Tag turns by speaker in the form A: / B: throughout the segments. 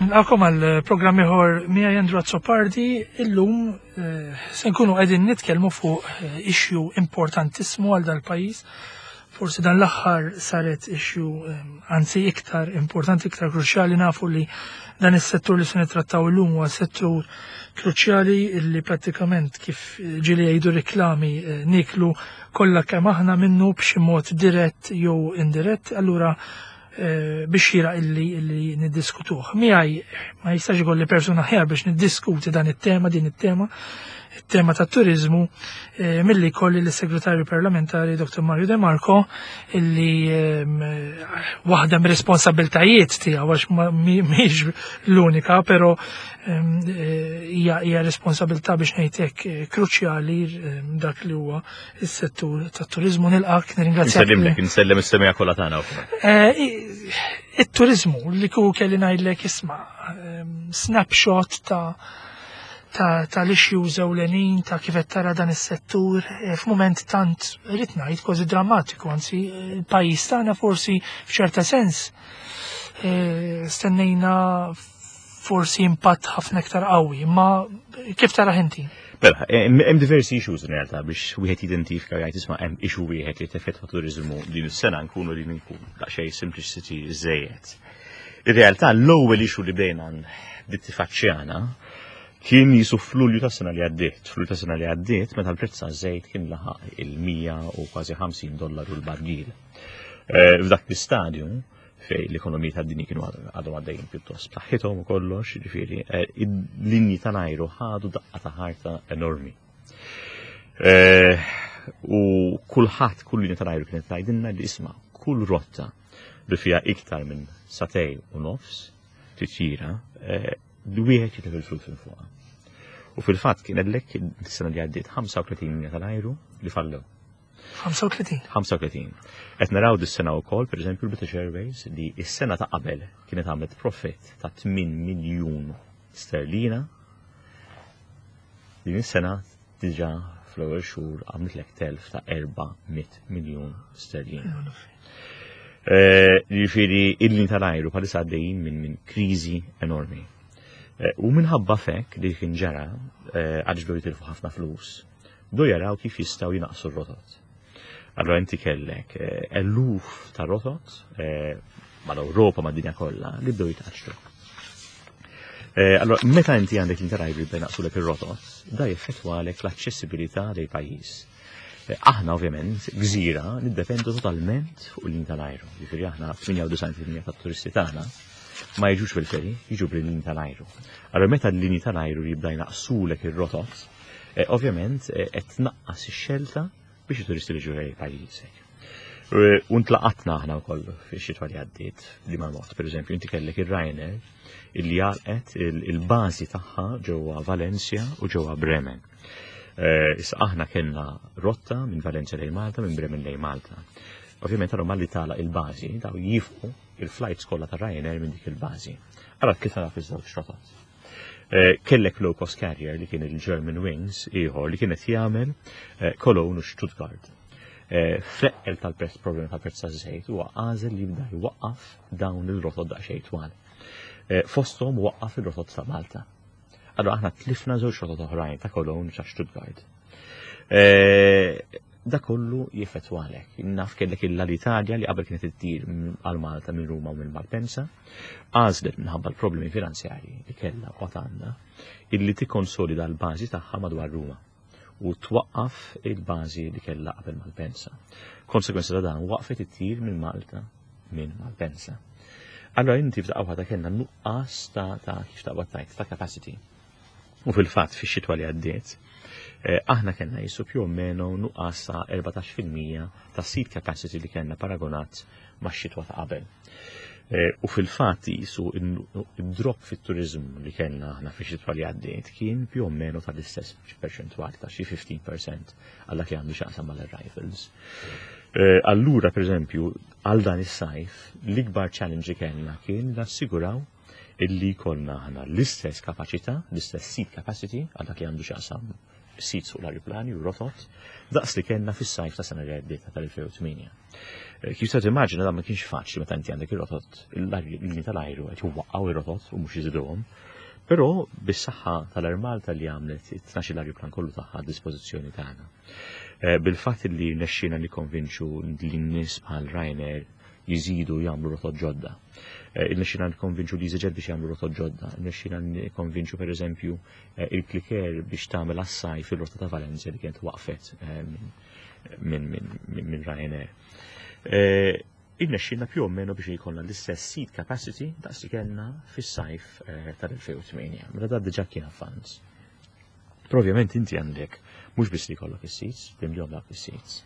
A: Nilqakom għal-programm ieħor miegħi Andrew Azzopardi. Illum se nkunu qegħdin nitkellmu fuq issue importantissimu għal dal-pajjiż. Forsi dan l-aħħar saret issue anzi iktar importanti, iktar kruċjali. Nafu li dan is-settur li se nittrattaw illum huwa settur kruċjali li prattikament kif ġieli jgħidu riklami niklu kollha kemm aħna minnu b'xi mod dirett jew indirett. Allura biex jira illi niddiskutuh. Miegħi ma jistax ikolli persuna ħjar biex niddiskuti din it-tema tat-turiżmu milli kolli l-Segretarju Parlamentari Dr. Mario De Marco illi waħda mir-responsabiltajiet tiegħu għax mhix l-unika, però hija responsabilità biex ngħid hekk kruċjali dak li huwa s-settur tat-turiżmu. Nilqak, nirringrazzjak.
B: Insellem is-semija kollha tagħna.
A: It-turizmu li ku kelli ngħidlek isma' snapshot tal-issues ewlenin ta' kif qed tara dan is-settur f'mument tant rid ngħid kważi drammatiku, anzi il-pajjiż tagħna forsi f'ċerta sens stennejna forsi impatt ħafna iktar qawwi, ma kif tara inti?
B: Mela, hemm diversi issues in realtà biex wieħed jidentifika jgħid isma' hemm issue wieħed li teffettwa turiżmu din is-sena nkunu li nkun daqsxejn simplicity żejjed. Ir-realtà l-ewwel issue li bdejna nittifaċċjana kien jisu f'Lulju tas-sena li għaddiet. F'Lulju tas-sena li għaddiet meta l-prezz taż-żejt kien laħaq il-100 u kważi $50 l-bargil. F'dak l-istadju fej l-ekonomija tad-dinja kienu għadhom għaddejjin pjuttost b'saħħithom u kollox, jiġifieri il-linji tal-ajru ħadu daqqa ta' ħarta enormi. U kull linja tal-ajru kienet tgħidilna li isma' kull rotta li fiha iktar minn satej u nofs titjira wieħed jitlef il-flus minn fuqha. U fil-fatt kien hekk is-sena li għaddiet 35 linja tal-ajru li fallew. 35. Qed naraw dis-sena wkoll, pereżempju l-British Airways li s-sena ta' qabel kienet għamlet profit ta' 8 miljun sterlina. Din is-sena diġà fl-ewwel xhur għamlet lek telf ta' 400 miljun sterlina. Jiġifieri il-linji tal-ajru bħalissa għaddejjin minn kriżi enormi. U minħabba fekk li kien ġara għaliex bdew jitilfu ħafna flus, bdew jaraw kif jistgħu jinaqsu r-rotot. Allora inti kellek eluf ta' rotot mal-Ewropa mad-dinja kollha li bdew jitgħaxxu. Allora meta inti għandek l-interajri bdew naqsulek ir-rotot, da jeffettwalek l-aċċessibilità lejn pajjiż. Aħna ovvjament gżira niddependu totalment fuq il-linja tal-ajru. Jiġifieri aħna 98% tat-turisti tagħna ma jiġux bil-feri, jiġu bil-linji tal-ajru. Allora meta l-linji tal-ajru jibda jnaqsulek ir-rotot, ovvjament qed tnaqqas ix-xelta biex it-turisti li ġurrej pajjiżek. U ntlaqatna aħna wkoll fix-xitwa li għaddiet li ma' mod, pereżempju inti kellek ir-Ryanair illi għalqet il-bażi tagħha ġewwa Valencia u ġewwa Bremen. Issa aħna kellna rotta minn Valencia lejn Malta, minn Bremen lejn Malta. Ovvjament għalhom li tagħlaq il-bażi daw jifqu il-flights kollha ta' Ryanair minn dik il-bażi. Allora kif tara fiż-żewġ rotot. Kellek low cost carrier li kien il-German Wings ieħor li kienet jagħmel Cologne u Stuttgart. Fleqqel tal-prezz problema tal-prezz taż-żejt huwa għażel li jibda jwaqqaf dawn il-rotot daqsxejn twal. Fosthom waqqaf il-rotot ta' Malta. Allora aħna tlifna żewġ rotot oħrajn ta' Cologne u ta' Stuttgart. Da kollu jiffettwalek. Naf kellek l-Italja li qabel kienet ittir għal Malta minn Ruma u minn Malpensa, għażlet minħabba l-problemi finanzjarji li kellha u għandha illi tikkonsolida l-bażi tagħha madwar Ruma u twaqqaf il-bażi li kellha qabel Malpensa. Konsekwenza ta' dan waqfet ittir minn Malta minn Malpensa. Allora inti f'daqqa waħda kellna nuqqas ta' kif taqbad tajt ta' capacity. U fil-fatt fix-xitwa li għaddiet aħna kellna jisu più o meno nuqqas ta' 14% ta' seat capacity li kellna paragonat ma' xitwa ta' qabel. U fil-fatt jisu id-drop fit-turizmu li kellna aħna fix-xitwa li għaddiet kien più o meno tal-istess perċentwali ta' xi 15% għal dak li għandu x'aqsam mal-arrivals. Allura pereżempju għal dan is-sajf l-ikbar challenge kellna kien nassiguraw illi konna aħna l-istess kapaċità, l-istess seat capacity għal dak li għandu x'aqsam seats fuq l-aeroplani u rotot daqs li kellna fis-sajf ta' sena ġeddita tal-2008. Kif sa timmaġina da ma kienx faċli meta inti għandek ir-rotot, l-linji tal-ajru qed jwaqqgħu ir-rotot u mhux jiżiduhom. Però bis-saħħa tal-Armalta li għamlet it-12 l-ajruplan kollu tagħha dispożizzjoni tagħna. Bil-fatt li nexxina nikkonvinċu li n-nies bħal Ryanair jiżidu jagħmlu rotot ġodda. Nexxina nikkonvinċu li EasyJet biex jagħmlu rotot ġodda. Nexxina nikkonvinċu pereżempju il-Clicker biex tagħmel għas-sajf fil-rotta ta' Valencia li kienet waqfet minn Ryanair. Innexxina più o meno biex jkollna l-istess seat capacity daqs li kellna fis-sajf tal-2008. Mela da diġà kien avvanz. Però ovvjament inti għandek mhux biss li jkollok is-seats, bimlihom dak is-seats.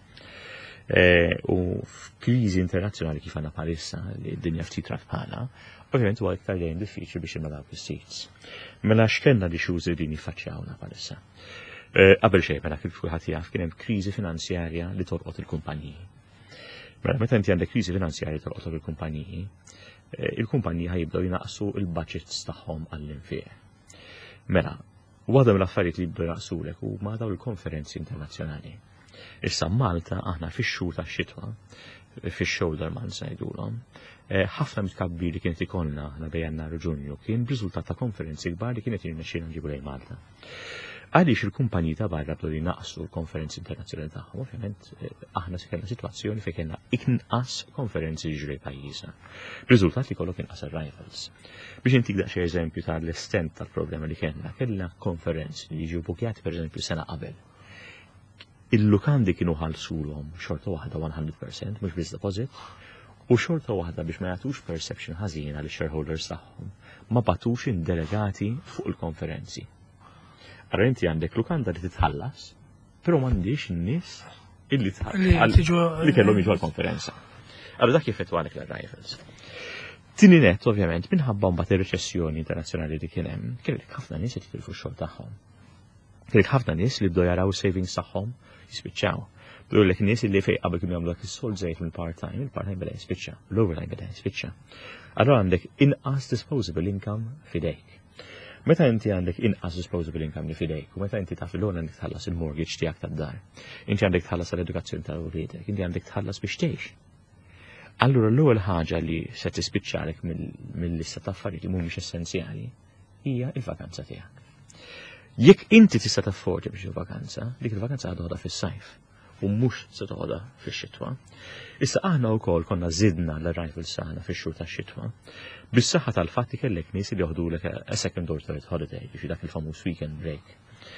B: U f'kriżi internazzjonali kif għandna bħalissa li d-dinja ftit bħala, ovvjament huwa iktar dejjem diffiċli biex imma dawk is-seats. Mela x'kellna li xużi din jiffaċċjawna bħalissa. Qabel xejn mela kif kulħadd jaf kien hemm kriżi finanzjarja li torqod il-kumpaniji. Mela meta inti għandek kriżi finanzjarja torqod il-kumpaniji, il-kumpaniji ħajibdew jinaqsu il-budgets tagħhom għall-infieq. Mela, waħda mill-affarijiet li jibdew jaqsulek huma dawn il-konferenzi internazzjonali. Issa Malta aħna fix-xhur tax-xitwa, fix-shoulder months ngħidulhom, ħafna mitkabbir li kienet ikollna aħna bejn Jannar u Ġunju kien b'riżultat ta' konferenzi kbar li kienet jirnexxielna nġibu lejn Malta. Għaliex il-kumpaniji ta' barra bdew jinaqsu l-konferenzi internazzjonali tagħhom, ovvjament aħna se kellna sitwazzjoni fejn kellna inqas konferenzi jiġri pajjiżna. Riżultat li kollok inqas arrivals. Biex intik daqsxejn eżempju tal-estent tal-problema li kellna konferenzi li jiġu bukjati pereżempju sena qabel. Il-lukandi kienu ħalsulhom xorta waħda 100%, mhux biss deposit, u xorta waħda biex ma jagħtux perception ħażina li shareholders tagħhom ma batux in-delegati fuq il-konferenzi. Ara inti għandek lukanda li titħallas, però m'għandix in-nies illi li kellhom jiġu għall-konferenza. Allura dak jifetwa għalek l-arrivals. Tini net, ovvjament, minħabba mbagħad ir-reċessjoni internazzjonali li kien hemm, kellek ħafna nies qed jitilfu x-xogħol tagħhom. Kellek ħafna nies li bdew jaraw savings tagħhom jispiċċaw. Bdew lek nies li fejn qabel kienu jagħmlu dak is-sol żejt mill-part-time, il-part-time beda jispiċċa, l-overtime beda jispiċċa. Allura għandek inqas disposable income fidejk. Meta inti għandek inqas disposable income li fidejk, u meta inti taf il-għon għandek tħallas il-mortgage tiegħek tad-dar, inti għandek tħallas l-edukazzjoni tal-wliedek, inti għandek tħallas biex tgħix. Allura l-ewwel ħaġa li se tispiċċalek mill-lista ta' affarijiet li mhumiex essenzjali hija il-vakanza tiegħek. Jekk inti tista' taffordi biex il-vakanza, dik il-vakanza għadha fis-sajf u mhux se toħodha fix-xitwa. Issa aħna wkoll konna żidna l-arrivals tagħna fix-xhur tax-xitwa bis-saħħa tal-fatt li kellek nies li joħdulek a second or third holiday, biex dak il-famuż weekend break.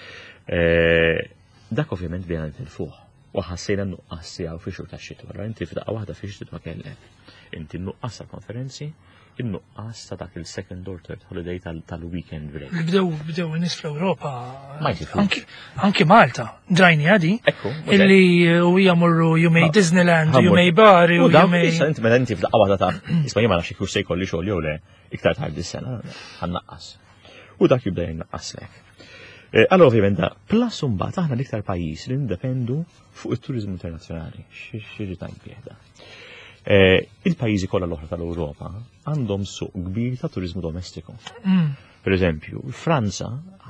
B: Dak ovvjament bdejna nitilfuh u ħassejna nuqqas tiegħu fix-xhur tax-xitwa. Allura inti f'daqqa waħda fix-xitwa kellek. Inti nuqqas tal-konferenzi, in-nuqqas ta' dak il-second or third holiday tal-weekend break.
A: Bdew nies fl-Ewropa, anki Malta, ġajni għadi, illi u jamurru jumej Disneyland, jumej bar, u jumej.
B: Inti meta inti f'daqqa waħda ta' isma' jien ma nafx jekk se jkolli xogħol jew le iktar tard is-sena ħannaqqas. U dak jibda jinnaqqaslek. Allora ovvjament da plus mbagħad aħna l-iktar pajjiż li nindependu fuq it-turiżmu internazzjonali. Xi tajb bieħda. Il-pajjiżi kollha l-oħra tal-Ewropa għandhom suq kbir ta' turiżmu domestiku. Per eżempju, Franza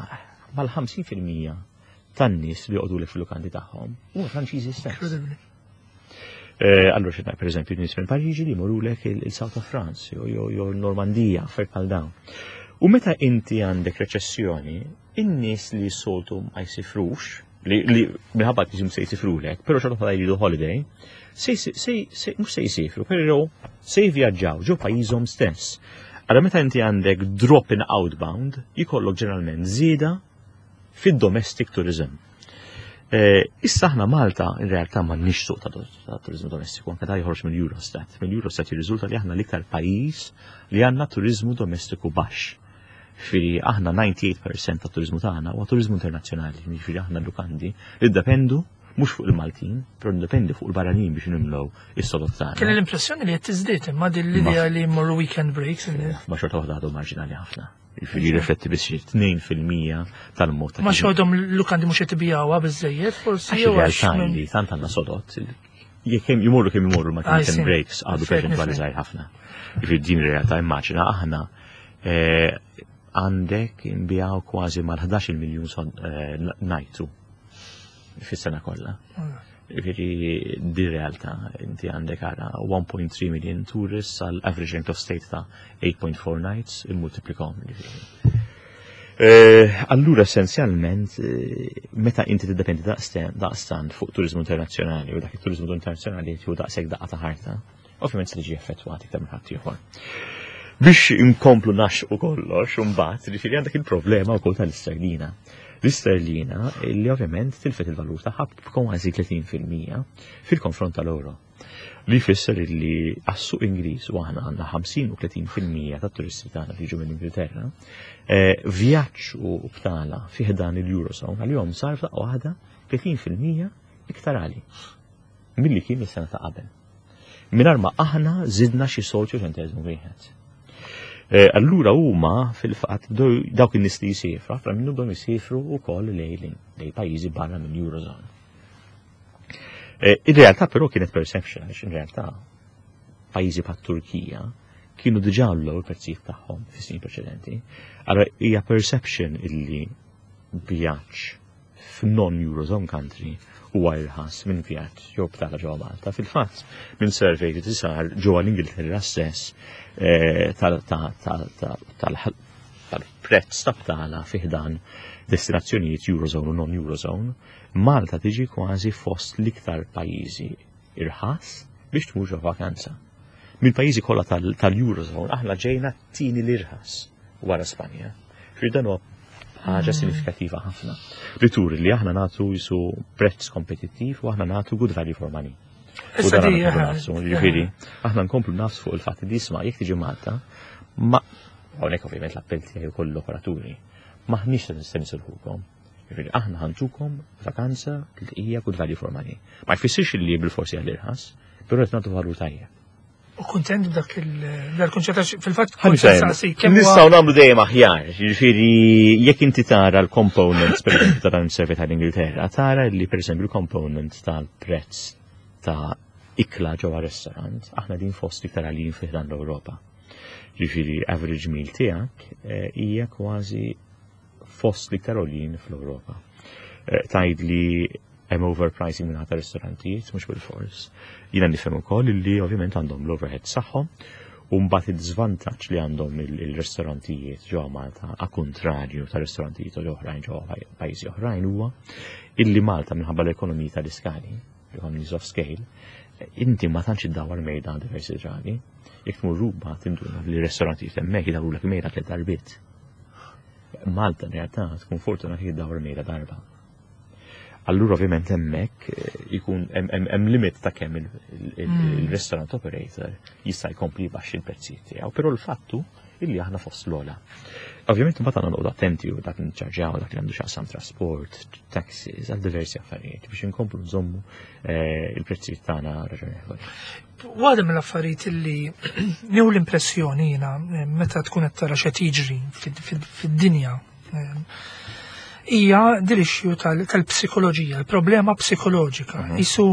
B: mal-50% tan-nies li jqogħdulek fil-lukandi tagħhom huma Franċiżi stess. Allura xi per eżempju nies minn Pariġi li jmorulek il-South of France jew Normandija affarijiet bħal dawn. U meta inti għandek reċessjoni, in-nies li soltu ma jsifrux, li minħabba tiġim se jsifrulek, però xorta jridu holiday, mhux se jsifru, però se jivvjaġġaw ġew pajjiżhom stess. Allora meta inti għandek drop in outbound, jikollok ġeneralment żieda fid-domestic tourism. Issa aħna Malta in realtà m'għandniex suq ta' turizmu domestiku, anke da joħroġ mill-Eurostat. Mill-Eurostat jirriżulta li aħna l-iktar pajjiż li għandna turizmu domestiku baxx. Firri aħna 98% ta' turizmu tagħna huwa turizmu internazzjonali, jiġifieri aħna lukandi li ddependu mhux fuq il-Maltin, però ndependi fuq il-barranin biex nimlew is-sodot tagħna.
A: Kien l-impressjoni li qed tiżdied imma din l-idea li jmorru weekend breaks.
B: Ma xorta waħda għadhom marġinali ħafna. Jiġifieri jirrifletti biss xi 2% tal-mod.
A: Ma xogħodhom lukandi mhux qed ibijawha biżżejjed forsi jew
B: għax li tant għandna sodot. Jekk hemm jmorru ma' weekend breaks għadu perċentwali żgħir ħafna. Jiġifieri din ir-realtà immaġina aħna għandek imbijaw kważi mal-11 miljun najtu fis-sena kollha. Ġifieri di realtà inti għandek ara 1.3 million tourists għal average length of stay ta' 8.4 nights il-multiplikom. Allura essenzjalment meta inti tiddependi daqstant fuq turizmu internazzjonali u dak it-turizmu internazzjonali jew daqshekk daqqa ta' ħarta, ovvjament se tiġi effettwat iktar minn ħadd ieħor. Biex inkomplu naxqu kollox imbagħad jiġifieri għandek il-problema wkoll tal-isterlina. L-isterlina li ovvjament tilfet il-valur tagħha kważi 30% fil-konfront tal-euro. Li jfisser li għas-suq Ingliż u aħna għandna 50 u 30% tat-turisti tagħna li jiġu mill-Ingilterra, vjaġġ u btala fih dan il-Eurozone għal-jom sar f'daqqa waħda 30% iktar għali milli kien is-sena ta' qabel. Mingħajr ma aħna żidna xi soċju ċentesmu wieħed. Allura huma fil-fatt dawk in-nies li jsifru, fra minnhom bdew isifru wkoll lejn pajjiżi barra mill-Eurozone. Ir-realtà però kienet perception għax in-realtà pajjiżi bħat-Turkija kienu diġà l prezzijiet tagħhom fis-snin preċedenti. Allora hija perception illi vjaġġ f'non-Eurozone country huwa irħas minn vjaġġ jew btala ġewwa Malta. Fil-fatt minn survey li tisar ġewwa l-Ingilterra stess tal-prezz ta' btala fih dan destinazzjonijiet Eurozone u non-Eurozone, Malta tiġi kważi fost l-iktar pajjiżi irħas biex tmur ġo vakanza. Mill-pajjiżi kollha tal-Eurozone aħna ġejna t-tieni l-irħas wara Spanja. Dan huwa ħaġa sinifikattiva ħafna. Li turi li aħna nagħtu jisu prezz kompetittiv u aħna nagħtu good value for money. U dan ġifieri aħna nkomplu nafsu fuq il-fatt li jisma' jekk tiġi Malta, ma hawnhekk ovvjament l-appell tiegħi wkoll l-operaturi maħniex se nisilħukom. Aħna ħantukom vakanza li hija good value for money. Ma jfissirx li bil-forsi għall-irħas, però qed nagħtu valur tajjeb.
A: U kuntent b'dak il-konċett fil-fatt
B: nistgħu nagħmlu dejjem aħjar. Jiġifieri jekk inti tara l-components pereżempju ta' dan is-servi tal-Ingilterra, tara li pereżempju l-component tal-prezz ta' ikla ġewwa ristorant, aħna din fost iktar għalin fih dan l-Ewropa. Jiġifieri average meal tiegħek hija kważi fost liktar għolin fl-Ewropa. Tajd li hemm overpricing minn ħata ristorantijiet, mhux bil-fors. Jiena nifhem ukoll li ovvjament għandhom l-overhead saħħom u mbagħad id-żvantaġġ li għandhom il-ristorantijiet ġewwa Malta a kontrarju ta' ristorantijiet oħrajn ġewwa pajjiżi oħrajn huwa illi Malta minħabba l-ekonomija tal-iskali, economies of scale, inti ma tantx iddawwar mejda diversi drabi. Jekk tmur ruba tinduna li ristorantijiet hemmhekk jidawrulek mejda tliet darbiet. Malta realtà tkun fortuna kif jiddawwar mejda darba. Allura ovvjament hemmhekk ikun hemm limit ta' kemm il-restaurant operator jista' jkompli baxx il-prezzijiet tiegħu, però l-fattu illi aħna fost l-ola. Ovvjament imbagħad għandna noqgħdu attenti u dak niċċarġaw dak li għandu x'aqsam trasport, taxis, għal diversi affarijiet biex inkomplu nżommu il-prezzijiet tagħna raġonevoli.
A: Waħda mill-affarijiet illi nieħu l-impressjoni jiena meta tkun qed tara x'qed jiġri fid-dinja hija dil-ixju tal-psikoloġija, l-problema psikoloġika. Isu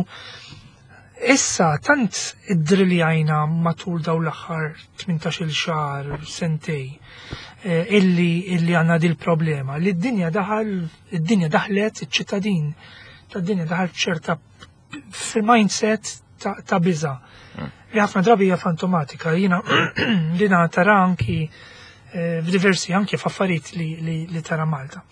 A: issa tant id-driljajna matul daw l-aħħar 18 xahar, sentej, illi għandna dil-problema. Li id-dinja daħlet iċ-ċittadin tad-dinja daħal ċerta fil-mindset ta' biża. Li ħafna drabi hija fantomatika. Jiena tara anki f'diversi anki f'affarijiet li tara Malta.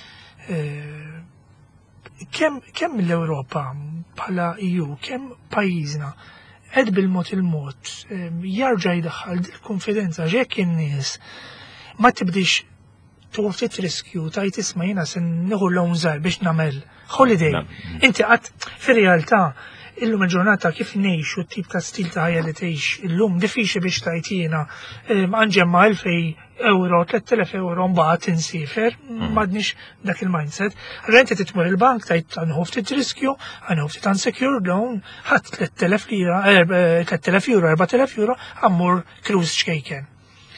A: Kemm l-Ewropa bħala EU, kemm pajjiżna qed bil-mod il-mod jarġa' jdaħħal dil-konfidenza ġekk in-nies ma tibdix tuħu ftit riskju tajt isma' jiena se nieħu l-hawn żgħar biex nagħmel holiday. Inti qatt fir-realtà illum il-ġurnata kif ngħixu t-tip ta' stil ta' ħajja li tgħix illum diffiċli biex tajt jiena anġemma 2,000 euro, 3,000 euro mbagħad insifer, m'għadniex dak il-mindset. Allura inti titmur il-bank tajt għanħu ftit riskju, għanħu ftit unsecured loan, ħadd 3,000 lira, 3,000 euro, 4,000 euro, għammur cruise xkejken.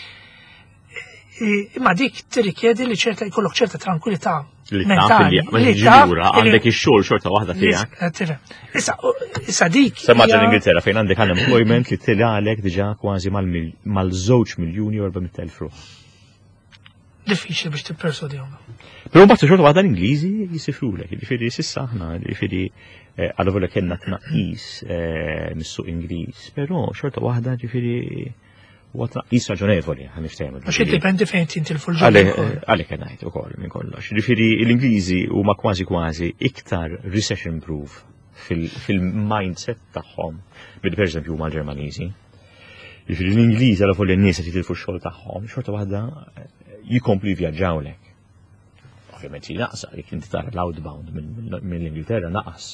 A: Imma dik tirrikjedi li jkollok ċerta tranquillità mentali. Li ġibura
B: għandek ix-xogħol xorta waħda tiegħek.
A: Issa dik.
B: Semmaġa l-Ingilterra fejn għandek unemployment li tilgħalek diġà kważi mal-2 miljuni u 400,000 ruħ.
A: diffiċli biex tippersodihom.
B: Però mbagħad xorta waħda l-Ingliżi jisifrulek, jiġifieri s'issa aħna jiġifieri għal volja kellna tnaqqis mis-suq Ingliż, però xorta waħda jiġifieri huwa tnaqqis raġonevoli ħan niftehmu.
A: Għax iddependi fejn tintilfu l-ġurnata.
B: Għalhekk qed ngħid ukoll minn kollox. Jiġifieri l-Ingliżi huma kważi iktar recession proof fil-mindset tagħhom milli pereżempju huma l-Ġermaniżi. Jiġifieri l-Ingliżi għal volja n-nies qed jitilfu x-xogħol tagħhom, xorta waħda jikomplu jvjaġġawlek. Ovvjament jinaqsa, jekk inti tara l-outbound mill-Ingilterra naqas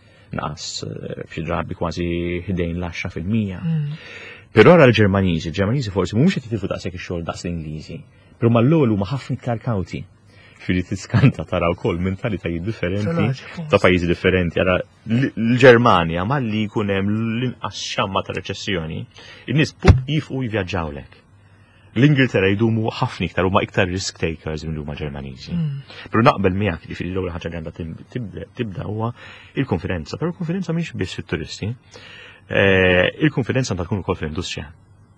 B: b'xi drabi kważi ħdejn l-10%. Però ara l-Ġermaniżi forsi mhumiex qed jitilfu daqshekk ix-xogħol daqs l-Ingliżi, però mal-ewwel huma ħafna iktar kawti. Ġifieri tiskanta tara wkoll mentalitajiet differenti ta' pajjiżi differenti. Ara l-Ġermanja malli jkun hemm l-inqas xamma ta' reċessjoni, in-nies jifqu jivvjaġġawlek. L-Ingilterra jdumu ħafna iktar huma iktar risk takers minn huma Ġermaniżi. Però naqbel miegħek li l-ewwel ħaġa li għandha tibda huwa il-konfidenza, però l-konfidenza mhix biss fit-turisti. Il-konfidenza għandha tkun ukoll fl-industrija.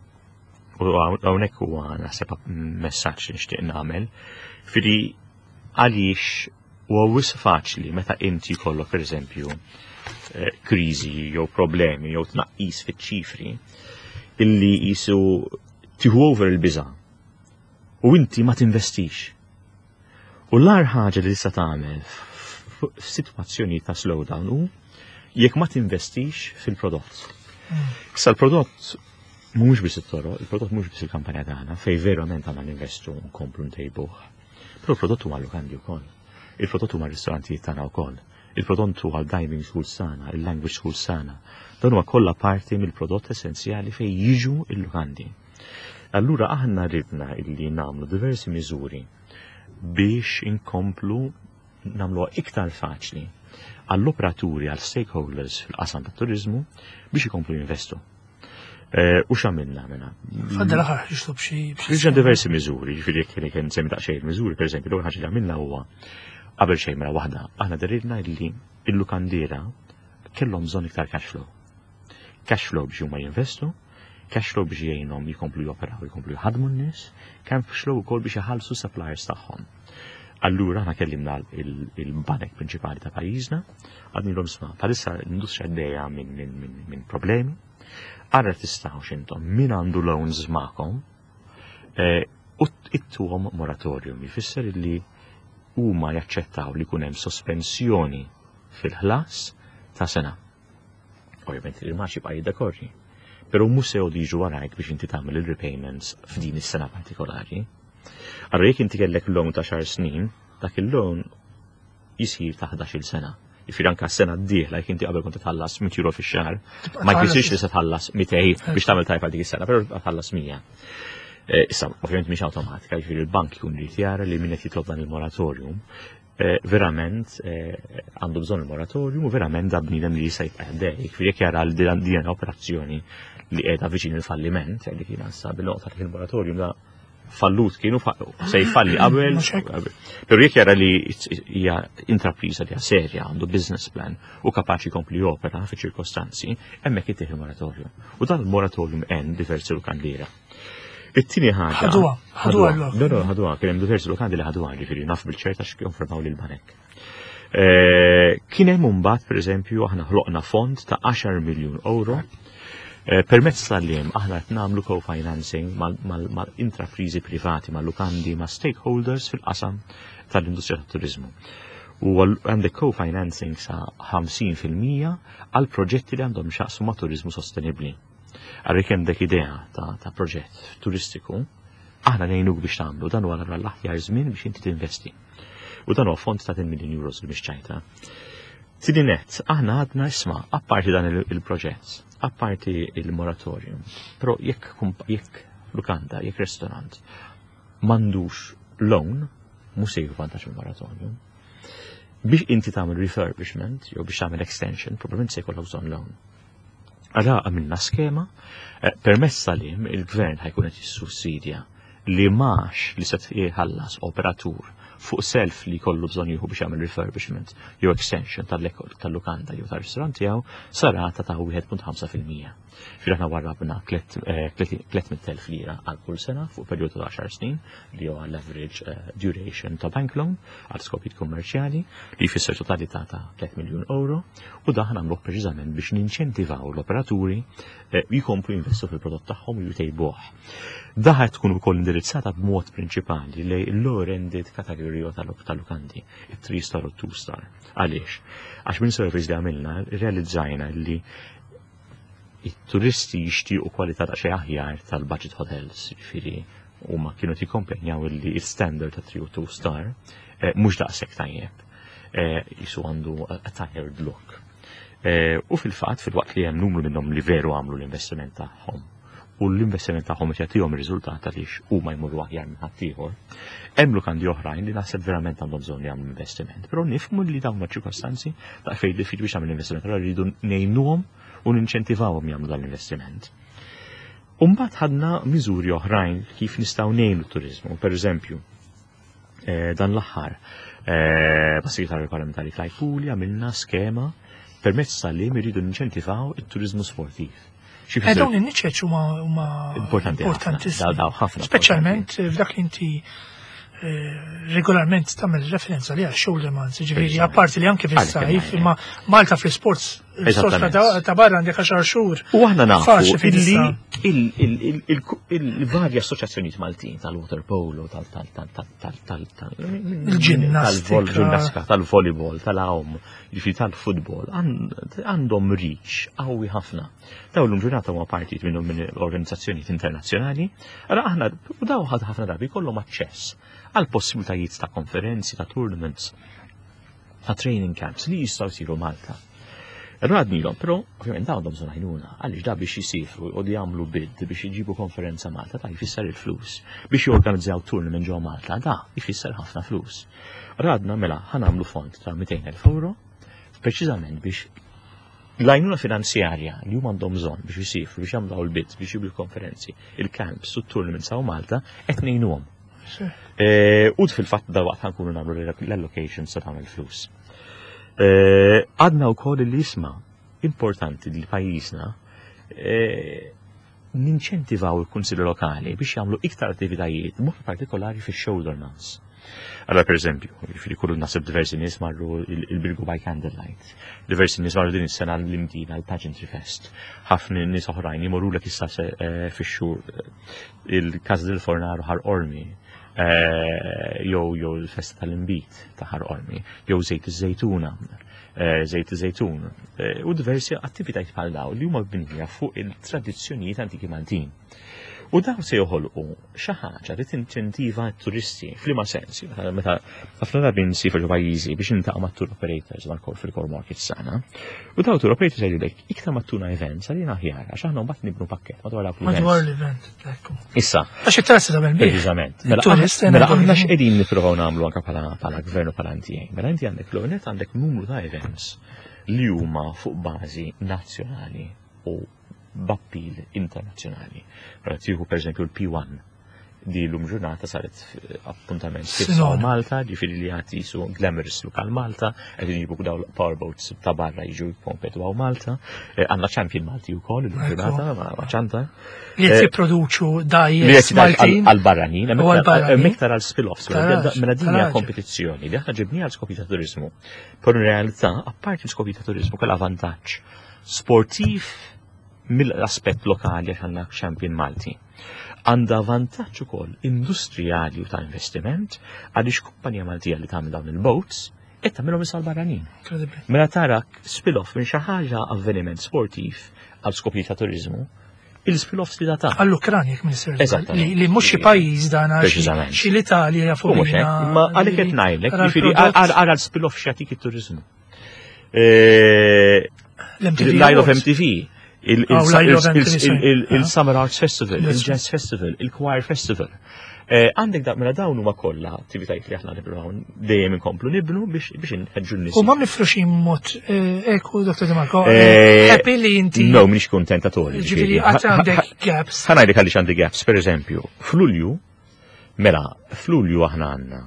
B: U hawnhekk huwa naħseb messaġġ li nixtieq nagħmel. Firri għaliex huwa wis faċli meta inti jkollok pereżempju kriżi jew problemi jew tnaqqis fiċ-ċifri illi qisu tieħu over il-biża' u inti ma tinvestix. U l-ar ħaġa li tista' tagħmel f'sitwazzjoni ta' slowdown hu jekk ma tinvestix fil-prodott. Issa l-prodott mhux biss it-toroq, il-prodott mhux biss il-kampanja tagħna fejn verament għandna ninvestu nkomplu ntejbuh. Però il-prodott huwa l-lukandi wkoll. Il-prodott huma r-ristorantijiet tagħna wkoll. Il-prodott huwa l-diving schools tagħna, il-language schools tagħna. Dan huwa kollha parti mill-prodott essenzjali fejn jiġu l-lukandi. Allura aħna ridna illi nagħmlu diversi miżuri biex inkomplu nagħmluha iktar faċli għall-operaturi, għall-stakeholders fil-qasam tat-turiżmu biex ikomplu jinvestu. U x'għamilna minna?
A: Fadda l-aħħar ħriġtu b'xi.
B: Ħriġna diversi miżuri, ġifieri jekk kien semmi daqsxejn miżuri, pereżempju l-ewwel ħaġa li għamilna huwa qabel xejn mela waħda, aħna deridna illi l-lukandiera kellhom bżonn iktar cash flow. Cash flow biex huma jinvestu, cash flow biex jgħinhom jikomplu joperaw, jikomplu jħadmu n-nies, cash flow ukoll biex iħallsu suppliers tagħhom. Allura aħna kellimna il-banek prinċipali ta' pajjiżna, għadnilhom sma' bħalissa l-industrija għaddejja minn problemi, ara tistgħu x'intom min għandu loans magħkom u ittuhom moratorium, jfisser li huma jaċċettaw li jkun hemm sospensjoni fil-ħlas ta' sena. Ovvjament il-maċi bqa' jiddekorri. Pero mhux se jiġu warajk biex inti tagħmel il-repayments f'din is-sena partikolari. Allura jekk inti kellek loan ta' xar snin, dak il-loan jisir ta' 11-il sena. Jifier anke s-sena d-dieħla jekk inti qabel kont tħallas 100 euro fix-xahar, ma jfissirx li se tħallas 200 biex tagħmel tajpa dik is-sena, però tħallas 100. Issa, ovvjament mhix awtomatika, jifier il-bank jkun irid jara li min qed jitlob dan il-moratorium verament għandu bżonn il-moratorium u verament da bniedem li jista' jibqa' għaddej. Jekk jara li din operazzjoni li qiegħda viċin il-falliment, li kien għassa bil-noqta il-moratorium da fallut kienu se jfalli qabel. Però jekk jara li hija intrapriża li hija serja għandu business plan u kapaċi jkompli opera fi ċirkostanzi, hemmhekk jittieħ il-moratorium. U dan il-moratorium hemm diversi lukandiera. It-tieni ħaġa. ħaduha, kien hemm diversi lukandi li ħaduha, ġifieri naf bil-ċerta x'konfermaw lil banek. Kien hemm imbagħad pereżempju aħna ħloqna fond ta' 10 miljun euro permezz tal-liem aħna qed nagħmlu co-financing mal-intrapriżi privati, mal-lukandi, ma' stakeholders fil-qasam tal-industrija tat-turiżmu. U għandek co-financing sa' 50% għal proġetti li għandhom xaqsu ma' turiżmu sostenibbli. Għarri dek idea ta' proġett turistiku, aħna nejnuk biex tagħmlu dan huwa l-aħjar żmien biex inti tinvesti. U dan huwa fond ta' 10 miljun euros li mixċajta. Tieni nett, aħna għadna isma' apparti dan il-proġett, apparti il-moratorium, però jekk lukanda, jekk restorant m'għandux loan, mhux se jvantaġġ il-moratorium. Biex inti tagħmel refurbishment jew biex tagħmel extension, probabbilment se jkollok bżonn loan. Għara għamilna skema, permezz tal-im il-gvern ħajkun qed jissussidja li max li se jħallas operatur fuq self li kollu bżonn jieħu biex jagħmel refurbishment jew extension tal-lukanda jew tar-ristorant tiegħu sarata ta' 1.5%. Aħna warrabna 300,000 lira għal kull sena fuq perjodu ta' 10 snin li huwa l-average duration ta' bank loan għal skopijiet kummerċjali li jfisser totalità ta' 3 miljun euro u daħna nagħmluh preċiżament biex ninċentivaw l-operaturi jkomplu jinvestu fil-prodott tagħhom u jtejbuh. Daħet tkun ukoll indirizzata b'mod prinċipali lej l-low-ended kategorija tal-lukanti, it-3 star u 2 star. Għaliex? Għax minn surveys li għamilna, realizzajna li it-turisti jixtiequ kwalità ta' xejn aħjar tal-budget hotels, jiġifieri huma kienu tikkompenjaw li l-standard ta' 3 u 2 star mhux daqshekk tajjeb. Jisu għandu a tired look. U fil-fatt fil-waqt li hemm numru minnhom li veru għamlu l-investiment tagħhom u l-investiment tagħhom qed jagħtihom ir-riżultat għaliex huma jmorru aħjar minn ħaddieħor. Hemm lukandi oħrajn li naħseb verament għandhom bżonn li jagħmlu investiment, però nifhmu li dawn ċirkostanzi ta' fejn diffiċli biex jagħmlu investiment, allura rridu ngħinuhom u ninċentivawhom jagħmlu dan l-investiment. U mbagħad ħadna miżuri oħrajn kif nistgħu ngħinu t-turiżmu. Pereżempju, dan l-aħħar bas-Segretarju Parlamentari Klajpuli għamilna skema permezz tal-lim iridu ninċentivaw it-turiżmu sportiv.
A: Dawn in-niċeċ huma importantissimi. Speċjalment f'dak li inti regolarment tagħmel referenza li għal shoulder months, ġifieri apparti li anke fis-sajf, imma Malta fl-sports ta' barra għandek 10 xhur.
B: U aħna nafu illi il-varji assoċjazzjonijiet Maltin tal-water polo, tal-ġinnastika, tal-volleyball, tal-awm, jiġifieri tal-futbol, għandhom reach qawwi ħafna. Daw l-ġurnata huma partit minnhom minn organizzazzjonijiet internazzjonali, ara aħna u daw ħafna drabi jkollhom aċċess għal possibilitajiet ta' konferenzi, ta' tournaments, ta' training camps li jistgħu jsiru Malta. Radnilhom, però ovvjament dawn għandhom bżonn għajnuna, għaliex da biex jisifru u jagħmlu bid biex jiġibu konferenza Malta, da jfisser il-flus. Biex jorganizzaw tournament ġewwa Malta, da jfisser ħafna flus. Radna mela ħanamlu fond ta' 200,000 euro preċiżament biex l-għajnuna finanzjarja li huma għandhom bżonn biex jisifru, biex jagħmlu l-bid, biex jiġibu l-konferenzi, il-camps u t-tournaments għaw Malta qed ngħinuhom. U fil-fatt dal-waqt ħankunu nagħmlu l-allocations ta' tagħmel flus. Għadna wkoll li jisma' importanti li pajjiżna ninċentivaw il-kunsilli lokali biex jagħmlu iktar attivitajiet, mod partikolari fix-shoulder months. Allora, per eżempju, jiġifieri kullu naħseb diversi nies marru il-Bilgu by Candlelight, diversi nies marru din is-sena l-imdina l-Pageantry Fest, ħafna nies oħrajn jmorrulek issa fix-xhur il-Casa del Fornaro ħar Ormi, jew il-festa tal-imbit ta' ħar Ormi, jew żejt iż-żejtuna, żejt iż-żejtun, u diversi attivitajiet bħal dawn li huma bnija fuq il-tradizzjonijiet antiki Maltin. U dawn se joħolqu xi ħaġa li tinċentiva t-turisti f'liema sens, meta ħafna drabi nsifru pajjiżi biex nintaqgħu mat-tour operators fil-core market sana. U dawn tour operators jgħidulek iktar mattuna events għalina aħjar għax aħna mbagħad nibnu pakkett madwar
A: l-event. Issa. Għax it-trassi tagħmel bih.
B: Eżattament. Mela aħna x'qegħdin nippruvaw nagħmlu anke bħala gvern u bħala NTA. Mela inti għandek l-għonet għandek numru ta' events li huma fuq bażi nazzjonali u b'appil internazzjonali. Tieħu pereżempju l-P1 di l-lum ġurnata saret appuntament fissa Malta, ġifieri li għati jisu Glamorous Lokal Malta, qed jiġibu dawn powerboats ta' barra jiġu jipompetu għaw Malta, għandna Champion Malti wkoll l-lum ġurnata ma' ċanta.
A: Li qed jipproduċu dajes Maltin
B: għall-barranin, miktar għal spill-offs, mela din hija kompetizzjoni li aħna ġibniha għal skopi ta' turizmu. Per realtà, apparti l-skopi ta' turizmu kellha vantaġġ sportiv mill-aspett lokali għax għandna Champion Malti. Għandha vantaġġ ukoll industrijali u ta' investiment għaliex kumpanija Maltija li tagħmel dawn il-boats qed tagħmilhom issa barranin. Mela tara spill-off minn xi ħaġa avveniment sportiv għal skopijiet ta' turiżmu, il-spill-offs li ta'
A: għall-Ukranja jekk minister li mhux xi pajjiż dan xi l-Italja fuq
B: ma għalhekk qed ngħidlek jiġifieri ara l-spill-off x'jagħtik it-turiżmu. L-Isle of MTV, il-Summer Arts Festival, il-Jazz Festival, il-Choir Festival. Għandek mela dawn huma kollha attivitajiet li aħna nippruvaw dejjem inkomplu nibnu biex inħeġġu n-nies.
A: U ma nifru xi mod eku Dr. Demarco, happy li inti.
B: No, m'iniex kuntentatorji.
A: Ġifieri qatt għandek gaps.
B: Ħanajdek għaliex għandi gaps, pereżempju, f'Lulju, mela f'Lulju aħna għandna